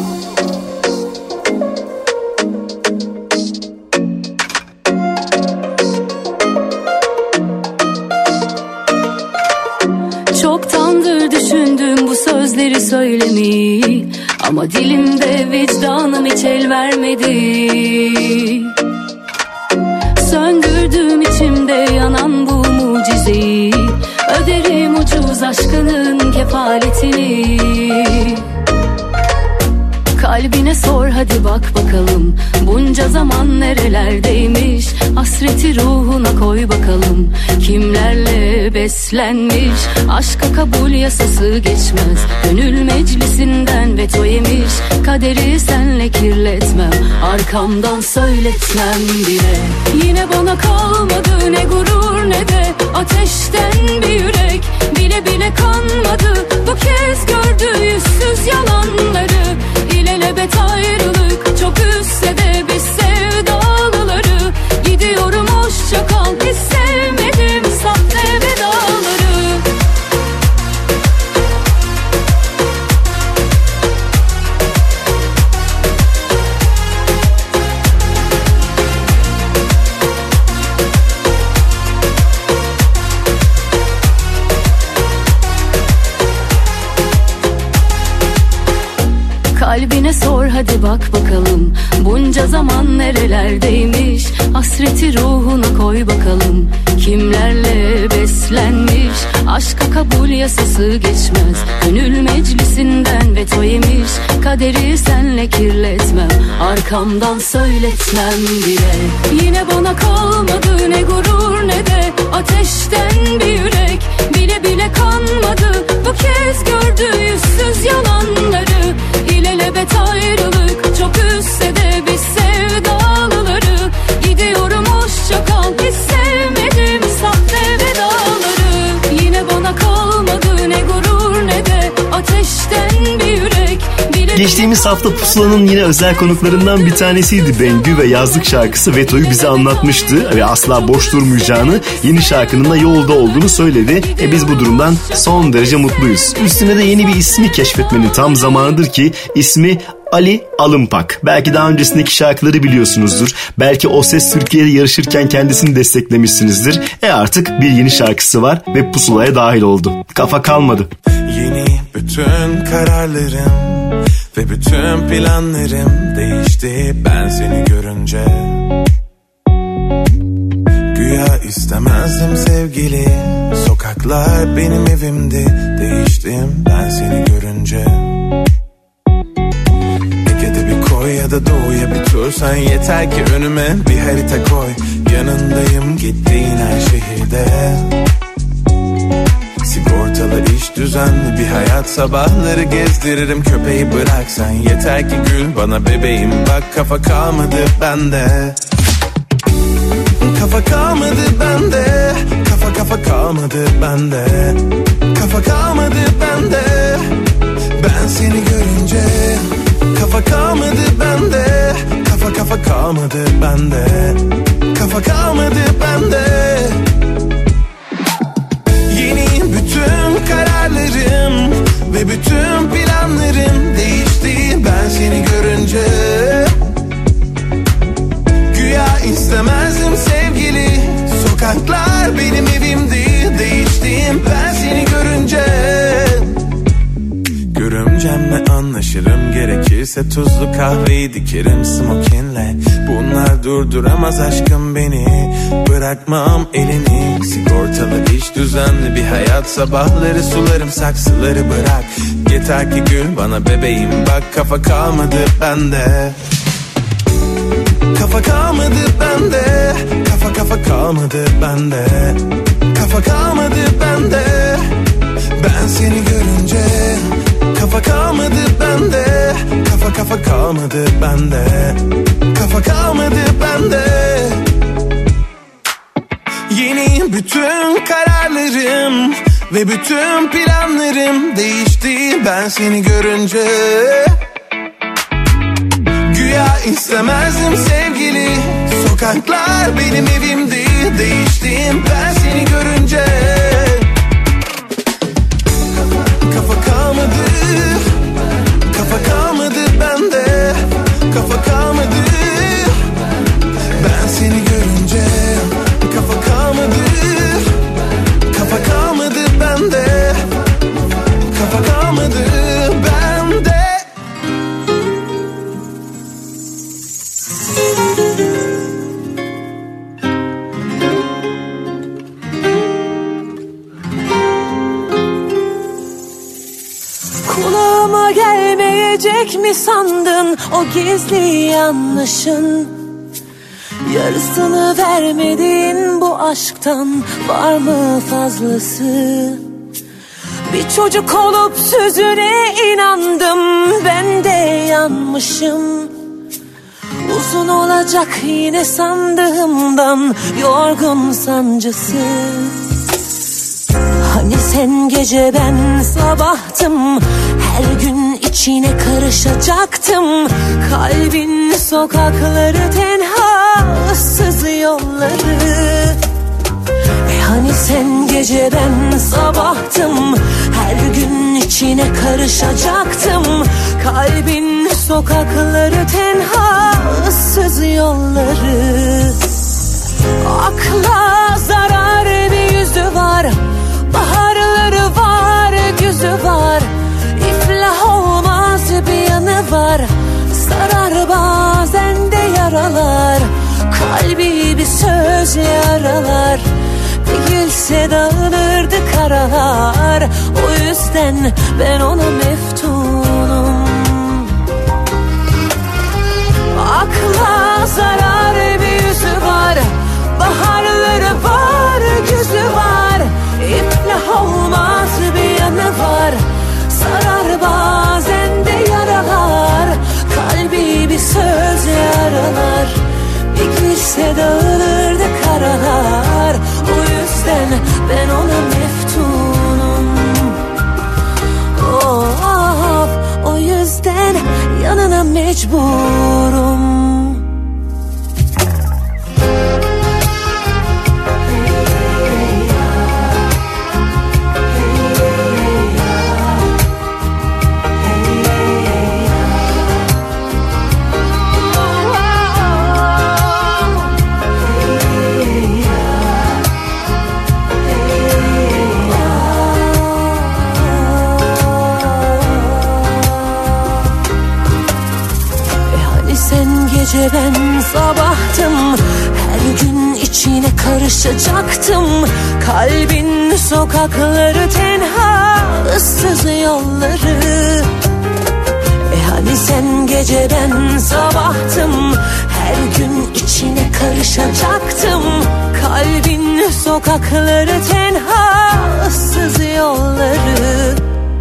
Çoktandır düşündüm bu sözleri söylemeyi, ama dilimde vicdanım hiç el vermedi. Söndürdüm içimde yanan bu mucizeyi, öderim ucuz aşkının kefaletini. Kalbine sor hadi bak bakalım, bunca zaman nerelerdeymiş. Hasreti ruhuna koy bakalım, kimlerle beslenmiş. Aşka kabul yasası geçmez, gönül meclisinden veto yemiş. Kaderi senle kirletmem, arkamdan söyletmem bile. Yine bana kalmadı ne gurur ne de ateşten bir yürek. Bile bile kanmadı, bu kez gördü yüzsüz yalanları. İlelebet ayrılık çok üstse de biz sevdalıları. Gidiyorum hoşça kal, hiç sevmedim sahte vedaları. Kalbine sor hadi bak bakalım, bunca zaman nerelerdeymiş. Hasreti ruhuna koy bakalım, kimlerle beslenmiş. Aşka kabul yasası geçmez. Gönül meclisinden veto yemiş. Kaderi senle kirletmem, arkamdan söyletmem bile. Yine bana kalmadı ne gurur ne de ateşten bir yürek. Bile bile kanmadı bu kez gördü yüzsüz yalanları. İlelebet ayrılık çok üstse de biz sevdalıları. Gidiyorum hoşça kal, hiç sevmedim sahte vedaları. Yine bana kalmadı ne gurur ne de ateşten bir yürek. Geçtiğimiz hafta Pusula'nın yine özel konuklarından bir tanesiydi Bengü ve yazlık şarkısı Veto'yu bize anlatmıştı ve asla boş durmayacağını, yeni şarkının da yolda olduğunu söyledi. E biz bu durumdan son derece mutluyuz. Üstüne de yeni bir ismi keşfetmenin tam zamanıdır ki ismi Ali Alımpak. Belki daha öncesindeki şarkıları biliyorsunuzdur. Belki O Ses Türkiye'de yarışırken kendisini desteklemişsinizdir. E artık bir yeni şarkısı var ve Pusula'ya dahil oldu. Kafa kalmadı. Yeni bütün kararlarım ve bütün planlarım değişti ben seni görünce. Güya istemezdim sevgili, sokaklar benim evimdi. Değiştim ben seni görünce. Ege'de bir koy ya da doğuya bir tur, sen yeter ki önüme bir harita koy. Yanındayım gittiğin her şehirde. Sigortalı iş, düzenli bir hayat, sabahları gezdiririm köpeği bırak sen yeter ki gül bana bebeğim. Bak kafa kalmadı bende, kafa kalmadı bende, kafa kafa kalmadı bende, kafa kalmadı bende. Ben seni görünce kafa kalmadı bende, kafa kafa kalmadı bende, kafa kalmadı bende. Yeni bütün kararlarım ve bütün planlarım değişti ben seni görünce. Güya istemezdim sevgili, sokaklar benim evimdi. Değiştim ben seni görünce. Görümcemle anlaşırım, gerekirse tuzlu kahveyi dikerim smokinle. Bunlar durduramaz aşkım beni, bırakmam elini. Sigortalı iş, düzenli bir hayat, sabahları sularım saksıları bırak. Yeter ki gül bana bebeğim, bak kafa kalmadı bende, kafa kalmadı bende, kafa kafa kalmadı bende, kafa kalmadı bende. Ben seni görünce kafa kalmadı bende, kafa kafa kalmadı bende, kafa kalmadı bende. Yeni bütün kararlarım ve bütün planlarım değişti ben seni görünce. Güya istemezdim sevgili, sokaklar benim evimdi. Değiştim ben seni görünce. Kafa kalmadı, kafa kalmadı bende, kafa kalmadı. Ben seni görünce kafa kalmadı, kafa kalmadı bende, kafa kalmadı bende. Kulağıma gelmeyecek mi sandın o gizli yanlışın? Yarısını vermedin bu aşktan, var mı fazlası? Bir çocuk olup sözüne inandım, ben de yanmışım. Uzun olacak yine sandığımdan, yorgun sancısı. Hani sen gece ben sabahtım, her gün içine karışacaktım. Kalbin sokakları tenha, ıssız yolları. E hani sen gece ben sabahtım, her gün içine karışacaktım. Kalbin sokakları tenha, ıssız yolları. Akla zarar bir yüzü var, baharları var, güzü var. İflah olmaz bir yanı var, sarar bazen de yaralar. Kalbi bir söz yaralar, bir gülse dağılırdı karalar. O yüzden ben ona meftunum. Akla zarar bir yüzü var, baharları var, gözü var. İflah olmaz bir yanı var, sarar bazen de yaralar. Kalbi bir söz yaralar, bir gülse dağılırdı karalar. O yüzden ben ona meftunum. Of, o yüzden yanına mecburum. Gece ben sabahtım, her gün içine karışacaktım. Kalbin sokakları tenha, ıssız yolları. E hani sen gece ben sabahtım, her gün içine karışacaktım. Kalbin sokakları tenha, ıssız yolları.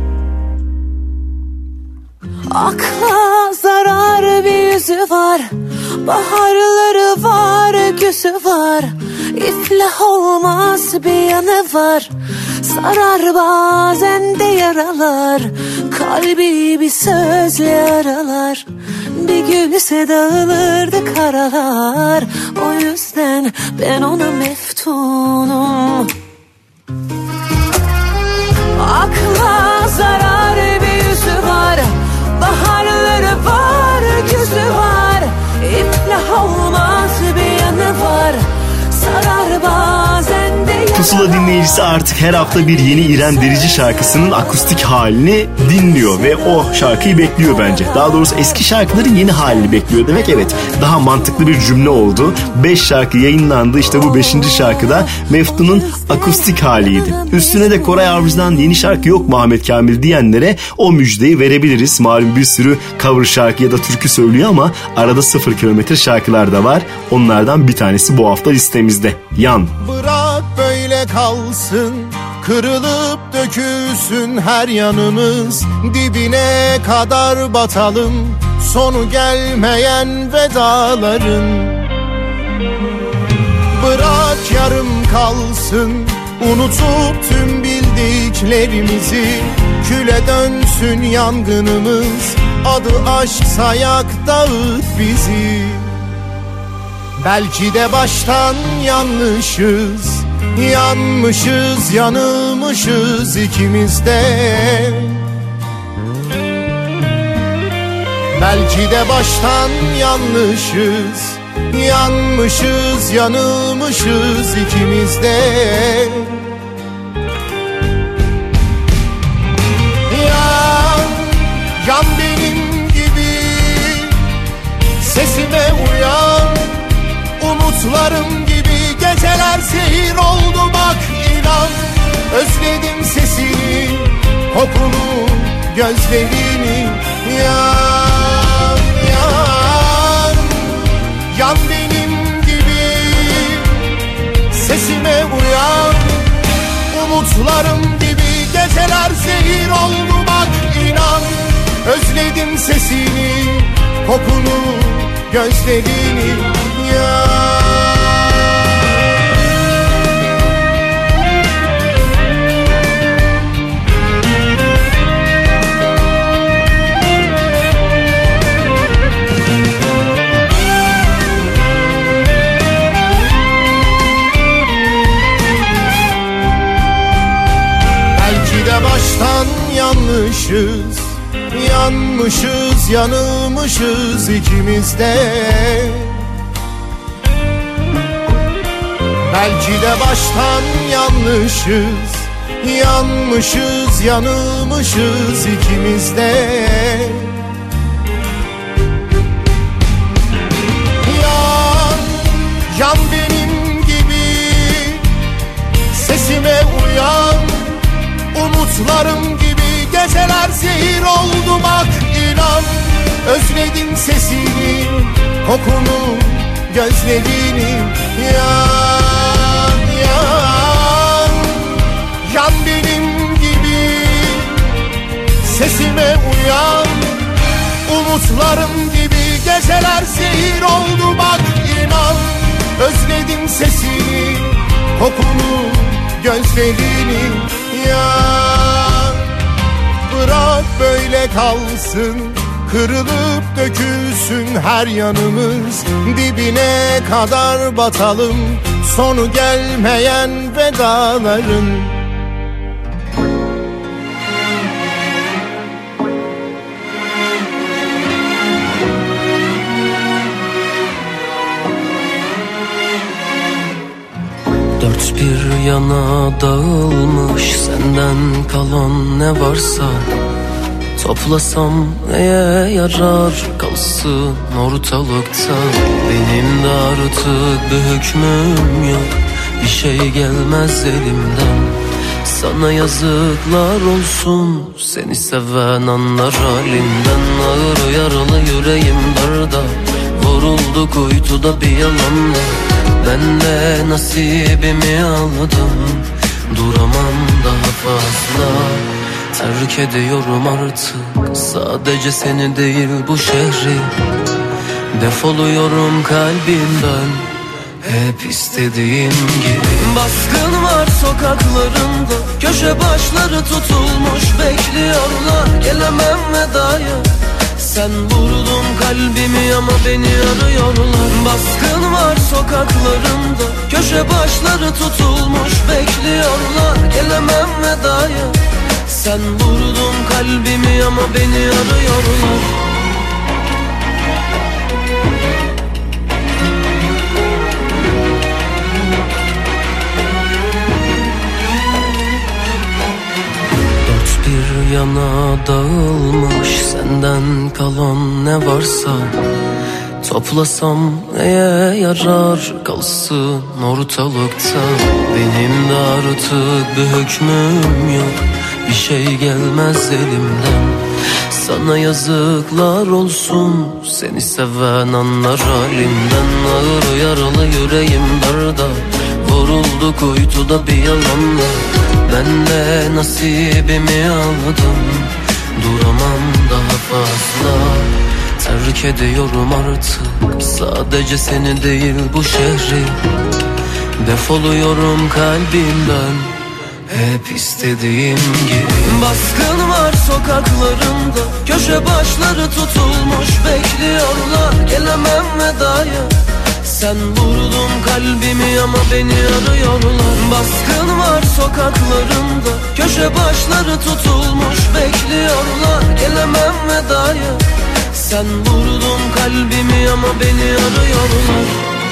Akla zarar bir yüzü var, baharları var, gözü var. İflah olmaz bir yanı var, sarar bazen de yaralar. Kalbi bir sözle yaralar, bir gülse dağılırdı karalar. O yüzden ben ona meftunum. Akla zarar bir yüzü var, baharları var, gözü var. İflah olmaz bir yanı var, sarar bazen de. Pusula dinleyicisi artık her hafta bir yeni İrem Derici şarkısının akustik halini dinliyor ve o şarkıyı bekliyor bence. Daha doğrusu eski şarkıların yeni halini bekliyor demek, evet. Daha mantıklı bir cümle oldu. beş şarkı yayınlandı, işte bu beşinci şarkıda Meftun'un akustik haliydi. Üstüne de Koray Avcı'dan yeni şarkı yok mu Ahmet Kamil diyenlere o müjdeyi verebiliriz. Malum bir sürü cover şarkı ya da türkü söylüyor ama arada sıfır kilometre şarkılar da var. Onlardan bir tanesi bu hafta listemizde. Yan. Bırak böyle kalsın, kırılıp dökülsün her yanımız. Dibine kadar batalım, sonu gelmeyen vedaların. Bırak yarım kalsın, unutup tüm bildiklerimizi. Küle dönsün yangınımız, adı aşksa yak dağıt bizi. Belki de baştan yanlışız, yanmışız, yanılmışız ikimiz de. Belki de baştan yanlışız, yanmışız, yanılmışız ikimiz de. Yan, yan benim gibi, sesime uyan. Umutlarım gibi geceler zehir oldu bak inan. Özledim sesini, kokunu, gözlerini. Yan, yan, yan benim gibi, sesime uyan. Umutlarım gibi geceler zehir oldu bak inan. Özledim sesini, kokunu, gözlerini. Ya belki de baştan yanlışız, yanmışız, yanılmışız ikimiz de. Belki de baştan yanlışız, yanmışız, yanılmışız ikimiz de. Yan, yan benim gibi, Umutlarım gibi geceler zehir oldu bak inan. Özledim sesini, kokunu, gözlerini. Yan, yan, yan benim gibi sesime uyan. Umutlarım gibi geceler zehir oldu bak inan. Özledim sesini, kokunu, gözlerini. Yan, bırak böyle kalsın, kırılıp dökülsün her yanımız. Dibine kadar batalım, sonu gelmeyen vedaların. Dört bir yana dağılmış senden kalan ne varsa, toplasam neye yarar kalsın ortalıkta. Benim de artık bir hükmüm yok, bir şey gelmez elimden. Sana yazıklar olsun, seni seven anlar halimden. Ağır yaralı yüreğim darda, vuruldu kuytuda bir yalanla. Ben de nasibimi aldım, duramam daha fazla. Terk ediyorum artık sadece seni değil bu şehri. Defoluyorum kalbimden hep istediğim gibi. Baskın var sokaklarında, köşe başları tutulmuş bekliyorlar. Gelemem vedaya, sen vurdun kalbimi ama beni arıyorlar. Baskın var sokaklarında, köşe başları tutulmuş bekliyorlar. Gelemem vedaya, sen vurdun kalbimi ama beni arıyorlar. Dört bir yana dağılmış senden kalan ne varsa, toplasam neye yarar kalsın ortalıkta. Benim de artık bir hükmüm yok, bir şey gelmez elimden. Sana yazıklar olsun, seni seven anlar halimden. Ağır yaralı yüreğim darda, vuruldu kuytuda bir yalanla. Ben de nasibimi aldım, duramam daha fazla. Terk ediyorum artık sadece seni değil bu şehri. Defoluyorum kalbimden hep istediğim gibi. Baskın var sokaklarında, köşe başları tutulmuş bekliyorlar. Gelemem vedaya, sen vurdun kalbimi ama beni arıyorlar. Baskın var sokaklarında, köşe başları tutulmuş bekliyorlar. Gelemem vedaya, sen vurdun kalbimi ama beni arıyorlar.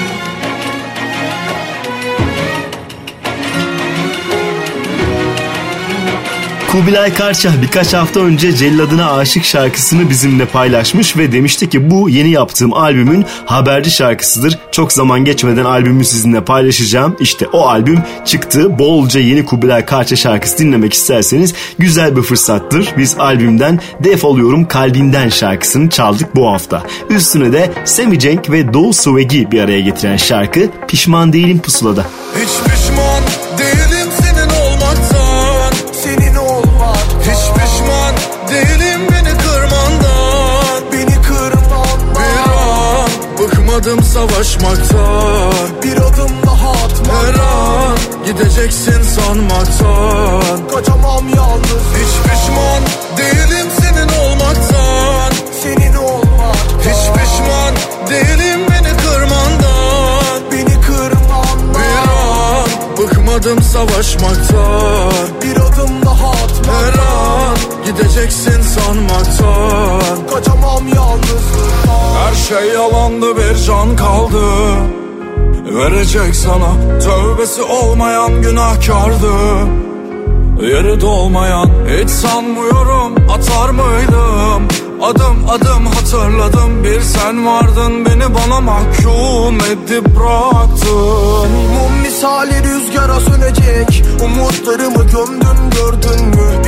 Kubilay Karçah birkaç hafta önce Celladına Aşık şarkısını bizimle paylaşmış ve demişti ki bu yeni yaptığım albümün haberci şarkısıdır. Çok zaman geçmeden albümü sizinle paylaşacağım. İşte o albüm çıktı. Bolca yeni Kubilay Karçah şarkısı dinlemek isterseniz güzel bir fırsattır. Biz albümden Defoluyorum Kalbinden şarkısını çaldık bu hafta. Üstüne de Sammy Cenk ve Doğu Swag'i bir araya getiren şarkı Pişman Değilim Pusula'da. Hiç pişman değilim senin olmaktan, senin olmak. Hiç pişman değilim beni kırmandan, beni kırmandan. Bir an bıkmadım savaşmaktan, bir adım daha atmaktan. Her an gideceksin sanmaktan, kaçamam yalnız. Hiç pişman değilim senin olmaktan, senin olmak. Hiç pişman değilim beni kırmandan, beni kırmandan. Bir an bıkmadım savaşmaktan, bir adım daha atmaktan. Her an gideceksin sanmaktan, kaçamam yalnızlıktan. Her şey yalandı, bir can kaldı verecek sana. Tövbesi olmayan günahkardı, yeri dolmayan. Hiç sanmıyorum atar mıydım, adım adım hatırladım. Bir sen vardın, beni bana mahkum edip bıraktın. Mum misali rüzgara sönecek, umutlarımı gömdün gördün mü? Bir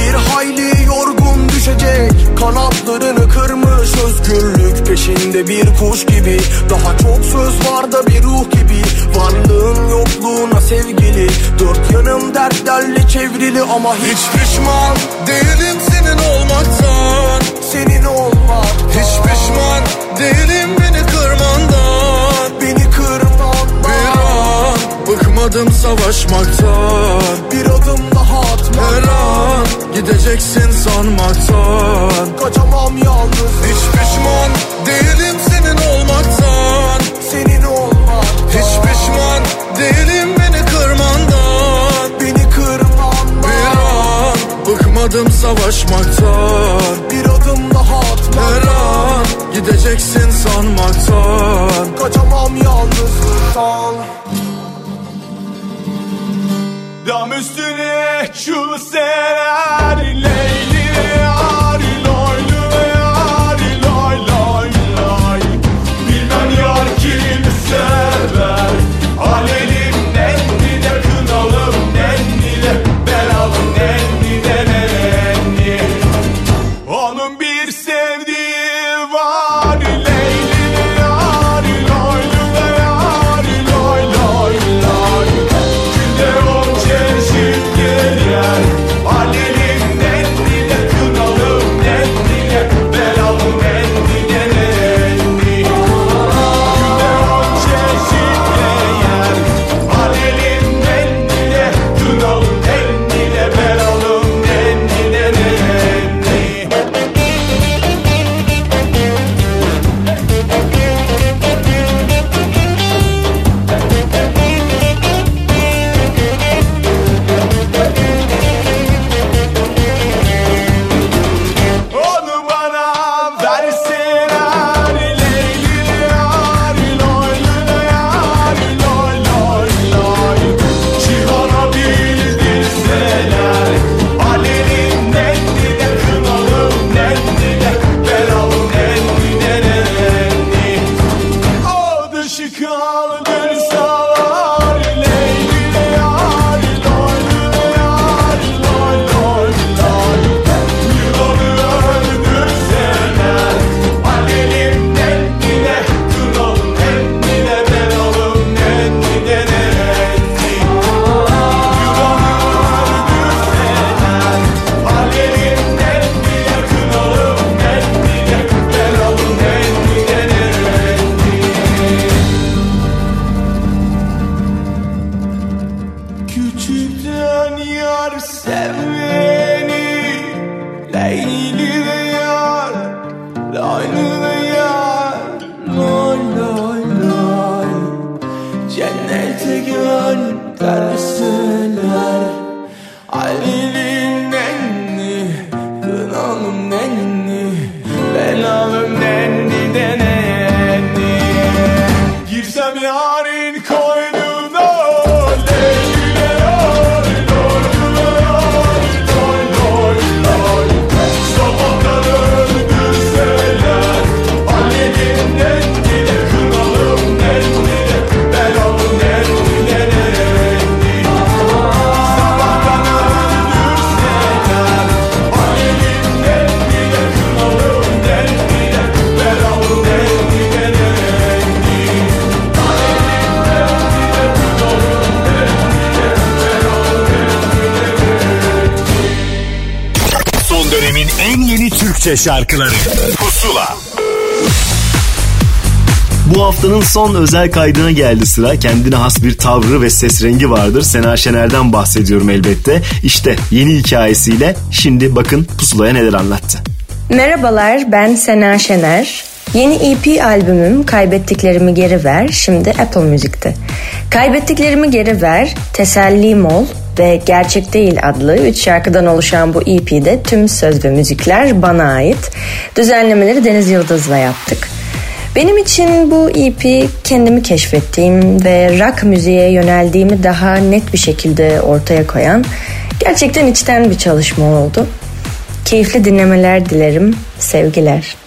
bir hayli yorgun düşecek. Kanatlarını kırmış özgürlük peşinde bir kuş gibi. Daha çok söz var da bir ruh gibi. Varlığın yokluğuna sevgili. Dört yanım dertlerle çevrili ama hiç pişman değilim senin olmaktan. Senin olmak, hiç pişman değilim beni kırmandan. Beni kırmandan. Bir an bıkmadım savaşmaktan. Bir adım daha atmaktan. Her an gideceksin sanmaktan. Kaçamam yalnız. Hiç pişman değilim senin olmaktan. Senin olmak. Hiç pişman değilim beni kırmandan. Beni kırmandan. Bir an bıkmadım savaşmaktan. Bir adım daha atmaktan. Her an gideceksin sanmaktan. Kaçamam yalnızlıktan. Dam üstüne şu serer Leyli yar loy yar loy loy loy. Bilmem yar kimi sever. Alelim nenni de kınalım nenni de belalım nenni de nenni. Onun bir sevdiği var Leyli yar loy yar loy loy loy. Günde o çeşit gelir. Alelim nenni de kınalım nenni de belalım nenni de nenni. Günde o çeşit gelir. Alelim nenni de kınalım nenni de belalım nenni de nenni. Onu bana verseler Leyli yar loy yar loy loy loy. Cihana bildirseler Alelim nenni de kınalım nenni de belalım nenni de nenni. O dışı kaldırsalar Leyli yar loy yar loy loy loy. Yılanı öldürseler Alelim nenni de kınalım nenni de belalım nenni de nenni. Yılanı öldürseler Alelim nenni de kınalım nenni de belalım nenni de nenni. Küçükten yar sevmeni Leyli yar Laylı yar Loy loy loy. Cennete gönderseler Alelim nenni kınalım nenni belalım nenni de nenni. Girsem yarın koynuna Leyli yar loy yar loy loy loy. Sabahtan öldürseler Alelim nenni de kınalım nenni de belalım nenni de nenni. Sabahtan öldürseler Alelim nenni de kınalım nenni de belalım nenni de nenni. Alelim nenni de kınalım nenni de belalım nenni de nenni. Son dönemin en yeni Türkçe şarkıları Pusula. Bu haftanın son özel kaydına geldi sıra. Kendine has bir tavrı ve ses rengi vardır. Sena Şener'den bahsediyorum elbette. İşte yeni hikayesiyle şimdi bakın Pusula'ya neler anlattı. Merhabalar, ben Sena Şener. Yeni E P albümüm Kaybettiklerimi Geri Ver şimdi Apple Music'te. Kaybettiklerimi Geri Ver, Tesellim Ol ve Gerçek Değil adlı üç şarkıdan oluşan bu E P'de tüm söz ve müzikler bana ait. Düzenlemeleri Deniz Yıldız'la yaptık. Benim için bu E P kendimi keşfettiğim ve rock müziğe yöneldiğimi daha net bir şekilde ortaya koyan gerçekten içten bir çalışma oldu. Keyifli dinlemeler dilerim. Sevgiler.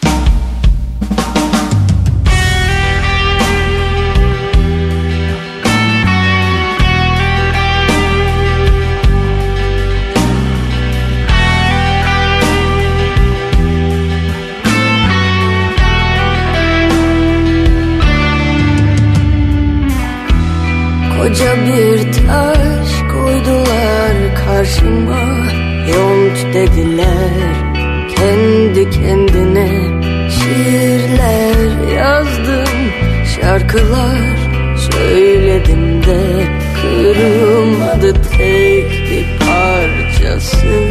Koca bir taş koydular karşıma, yont dediler. Kendi kendine şiirler yazdım, şarkılar söyledim de kırılmadı tek bir parçası,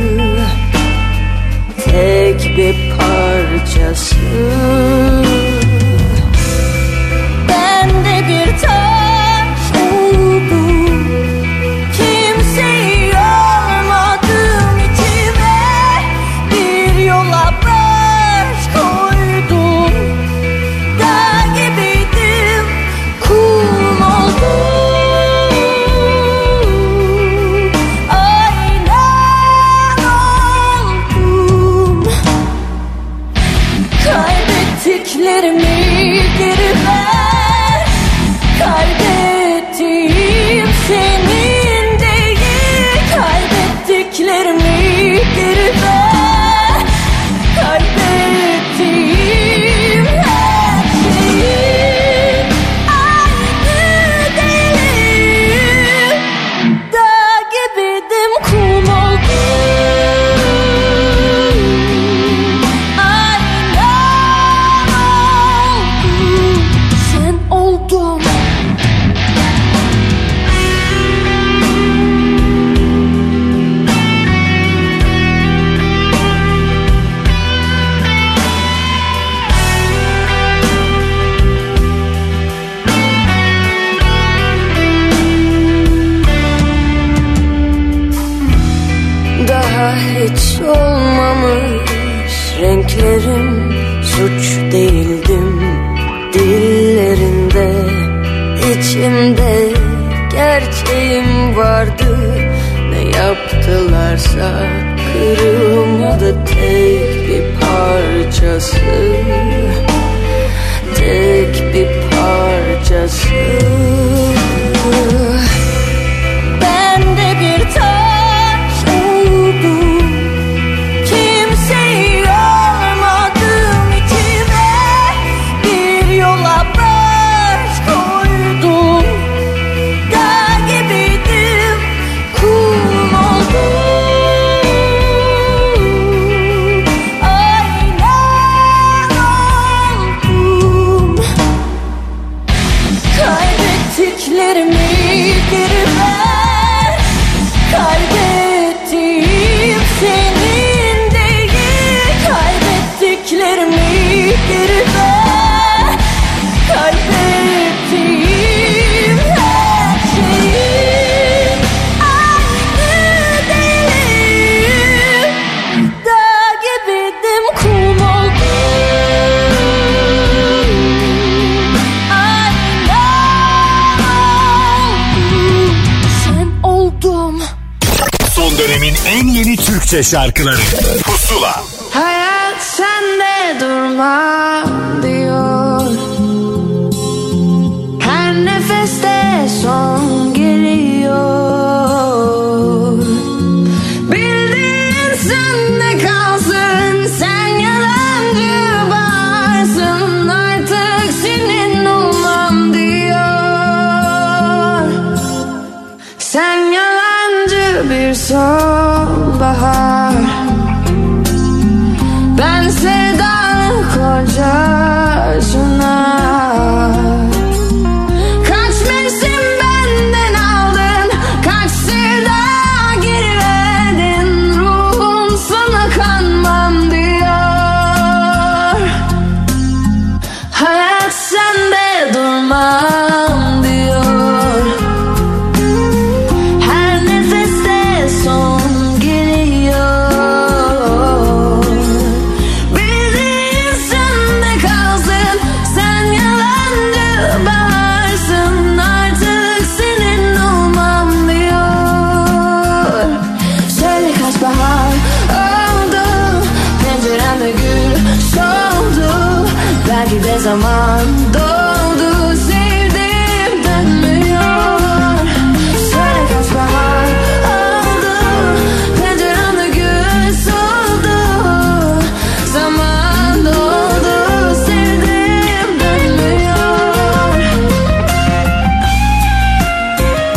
tek bir parçası. Ben de bir taş oldum, kimseyi yormadım içime, bir yola baş koydum, dağ gibiydim, kum oldum, aynen oldum. Kaybettiklerimi geri ver, kaybettiğim senin değil. Kaybettiklerimi geri ver, kaybettiğim her şeyi aynı değil. Dağ gibiydim, kum oldum, aynen oldum, sen oldun. Daha hiç olmamış renklerim, suç değildim dillerinde. İçimde gerçeğim vardı, ne yaptılarsa kırılmadı tek bir parçası, tek bir parçası. Ben de bir taş oldum, kimseyi yormadım içime, bir yola baş koydum, dağ gibiydim, kum oldum, aynen oldum. Kaybettiklerimi geri ver, kaybettiğim senin değil. Kaybettiklerimi geri ver, kaybettiğim her şeyi aynı değil. Dağ gibiydim, kum oldum, aynen oldum, sen oldum. Son dönemin en yeni Türkçe şarkıları Pusula. Hayat sende durma diyor, her nefeste son geliyor. Bildiğin sende kalsın, sen yalancı varsın, artık senin olmam diyor. Sen yalancı bir sonbahar, ben sevdalı kocasına. Kaç mevsim benden aldın, kaç sevda geri verdin, ruhum sana kanmam diyor. Hayat sende durmam diyor, her nefeste son geliyor. Bildiğin sende kalsın, sen yalancı varsın, artık senin olmam diyor. Söyle kaç bahar oldu, penceremde gül soldu, belki de zaman doldu, sevdim dönmüyor. Söyle kaç bahar oldu, penceremde gül soldu, zaman doldu, sevdim dönmüyor.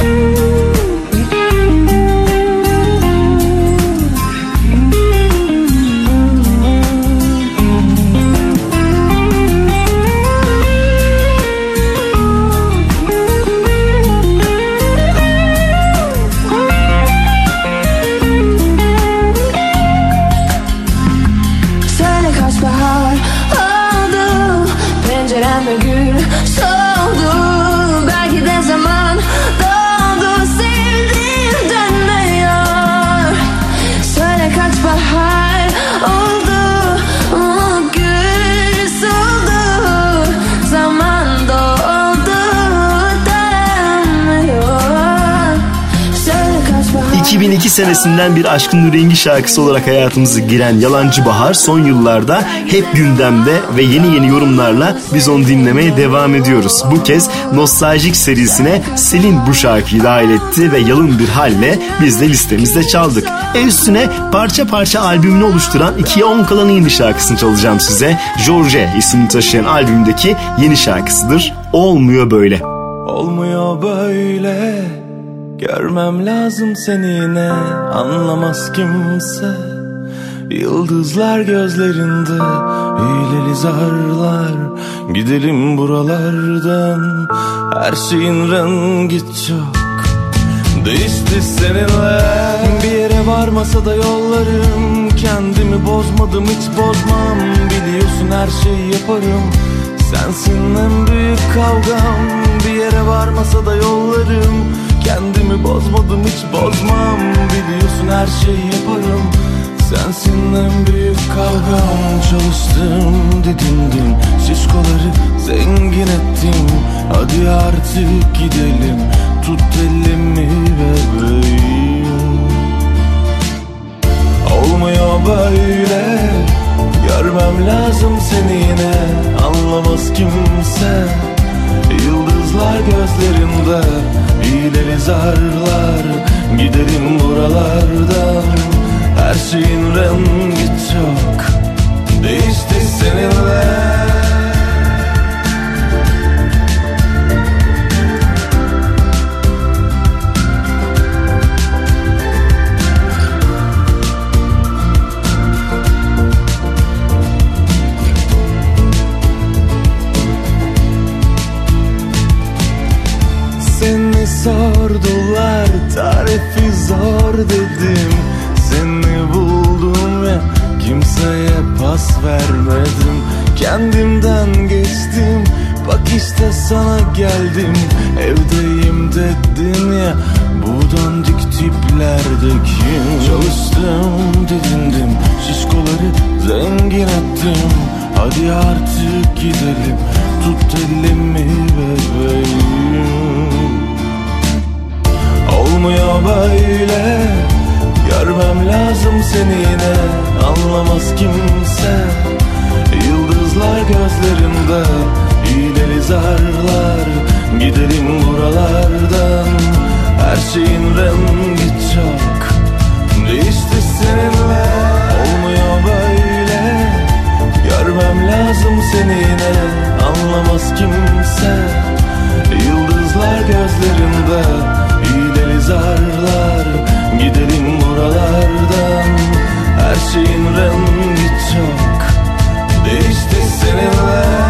iki bin iki senesinden bir Aşkın Rengi şarkısı olarak hayatımıza giren Yalancı Bahar son yıllarda hep gündemde ve yeni yeni yorumlarla biz onu dinlemeye devam ediyoruz. Bu kez Nostaljik serisine Selin bu şarkıyı dahil etti ve yalın bir halle biz de listemizde çaldık. E üstüne parça parça albümünü oluşturan ikiye on kalan yeni şarkısını çalacağım size. George ismini taşıyan albümdeki yeni şarkısıdır. Olmuyor böyle. Olmuyor böyle, görmem lazım seni yine, anlamaz kimse. Yıldızlar gözlerinde, hileli zarlar, gidelim buralardan. Her şeyin rengi çok değişti seninle. Bir yere varmasa da yollarım, kendimi bozmadım hiç bozmam. Biliyorsun her şeyi yaparım, sensin en büyük kavgam. Bir yere varmasa da yollarım, kendimi bozmadım hiç bozmam. Biliyorsun her şeyi yaparım, sensin en büyük kavgam. Çalıştım didindim, şişkoları zengin ettim. Hadi artık gidelim, tut elimi bebeğim. Olmuyor böyle, görmem lazım seni yine, anlamaz kimse. Yıldızlar gözlerinde, hileli zarlar, gidelim buralardan. Her şeyin rengi çok değişti seninle. Seni sordular, tarifi zor dedim. Seni buldum ya, kimseye pas vermedim. Kendimden geçtim, bak işte sana geldim. Evdeyim dedin ya, bu dandik tiplerde kim? Çalıştım didindim, şişkoları zengin ettim. Hadi artık gidelim, tut elimi bebeğim. Olmuyor böyle, görmem lazım seni yine, anlamaz kimse. Yıldızlar gözlerinde, hileli zarlar, gidelim buralardan. Her şeyin rengi çok değişti seninle. Olmuyor böyle, görmem lazım seni yine, anlamaz kimse. Yıldızlar gözlerinde, hileli zarlar, gidelim buralardan. Her şeyin rengi çok değişti seninle.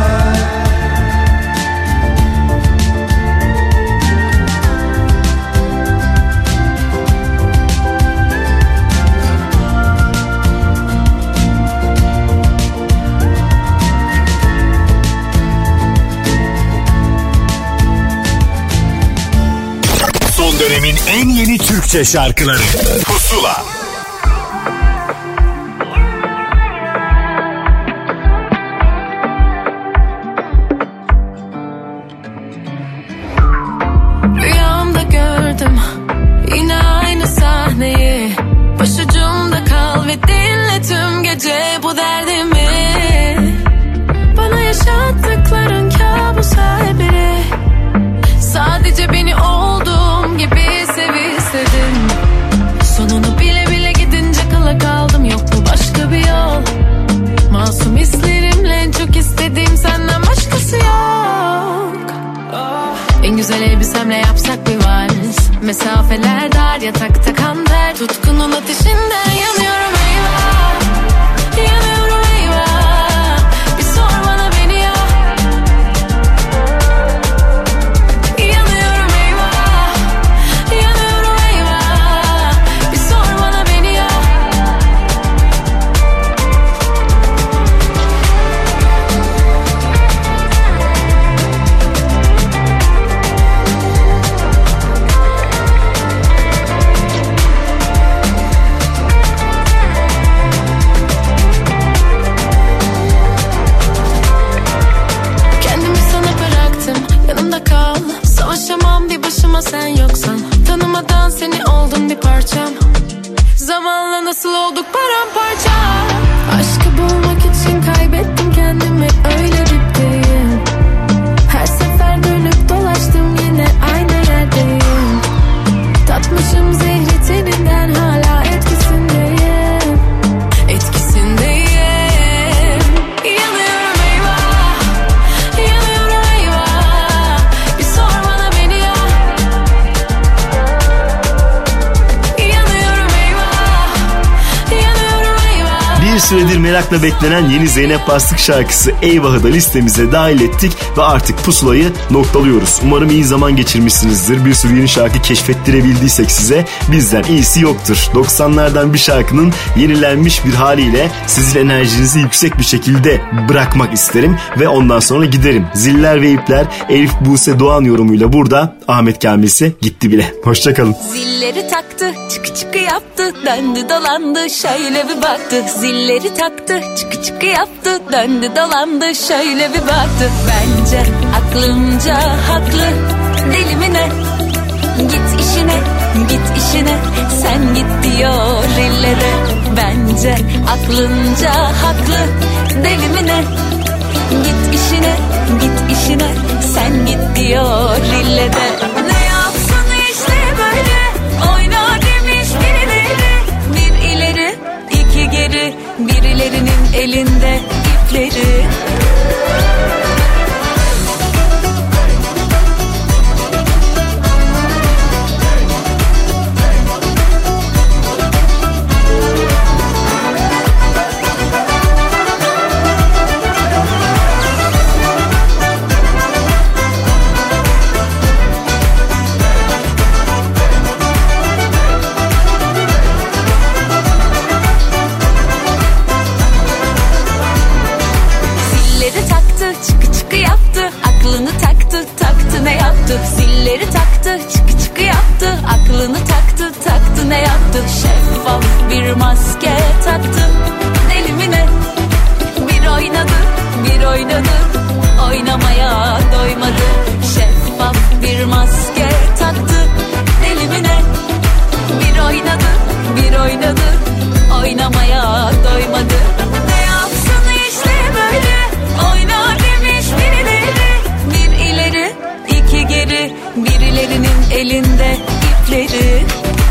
Son dönemin en yeni Türkçe şarkıları Pusula. Rüyamda gördüm yine aynı sahneyi. Başucumda kal ve dinle tüm gece bu derdimi. Bana yaşattıkların kabus her biri. Sadece beni olduğum gibi sev istedim. Sonunu bile bile gidince kala kaldım. Yok mu başka bir yol? Masum hislerimle en çok istediğim senden başkası yok. En güzel elbisemle yapsak bir vals. Mesafeler dar, yatakta kan ter. Tutkunun ateşinden yanıyorum eyvah. Yanıyorum eyvah. Bir sor bana beni ya. Yanıyorum eyvah. Yanıyorum eyvah. Bir sor bana beni ya. nasıl olduk paramparça. Aşkı bulmak için kaybettim kendimi, öyle dipteyim. Her sefer dönüp dolaştım, yine aynı yerdeyim. Tatmışım zehri teninden, hala etkisindeyim. Etkisindeyim. Yanıyorum eyvah, yanıyorum eyvah. Bir sor bana beni ya. Yanıyorum eyvah, yanıyorum eyvah. Bir süredir merakla beklenen yeni Zeynep Bastık şarkısı Eyvah'ı da listemize dahil ettik ve artık pusulayı noktalıyoruz. Umarım iyi zaman geçirmişsinizdir. Bir sürü yeni şarkı keşfettirebildiysek size bizden iyisi yoktur. doksanlardan bir şarkının yenilenmiş bir haliyle sizin enerjinizi yüksek bir şekilde bırakmak isterim ve ondan sonra giderim. Ziller ve ipler Elif Buse Doğan yorumuyla burada. Ahmet Kamil'se gitti bile. Hoşçakalın. Zilleri taktı, çıkı çıkı yaptı, döndü dolandı, şöyle bir baktı. Zilleri taktı, çıkı çıkı yaptı, döndü dolandı, şöyle bir baktı. Bence aklımca haklı, deli mi ne? Git işine, git işine, sen git diyor ille de. Bence aklınca haklı, deli mi ne? Git işine, git işine, sen git diyor ille de. Ne yapsın işte böyle, oyna demiş birileri. Bir ileri, iki geri, birilerinin elinde ipleri. Zilleri taktı, çıkı çıkı yaptı, aklını taktı, taktı ne yaptı? Şeffaf bir maske taktı, deli mi ne? Bir oynadı, bir oynadı, oynamaya doymadı. Şeffaf bir maske taktı, deli mi ne? Bir oynadı, bir oynadı, oynamaya doymadı. Ne yapsın işte böyle, oyna demiş birileri. Bir ileri, iki geri, birilerinin elinde ipleri.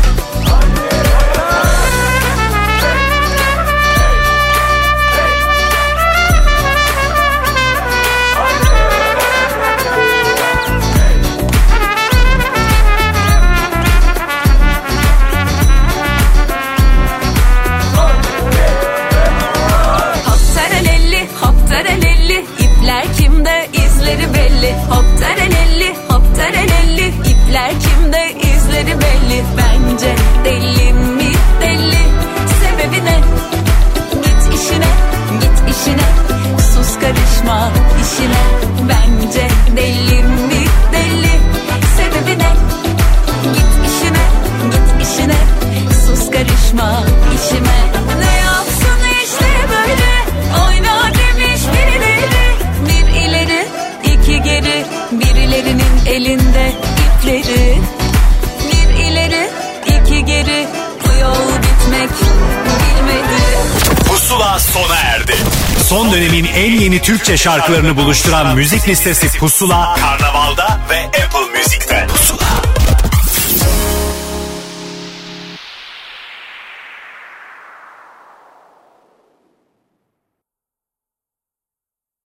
Hop terelelli, hop terelelli, ipler kimde, izleri belli. Hop terelelli, hop terelelli, ipler kimde, izleri belli. Bence deli mi deli, sebebi ne? Git işine, git işine, sus karışma işine. Bence deli mi deli, sebebi ne? Git işine, git işine, sus karışma işime. Ne yapsın işte böyle, oyna demiş birileri. Bir ileri, iki geri, birilerinin elinde ipleri. Bir ileri, iki geri, bu yol bitmek bilmedi. Pusula sona erdi. Son dönemin en yeni Türkçe şarkılarını buluşturan müzik listesi Pusula, Karnaval'da ve Apple Müzik'te. Pusula.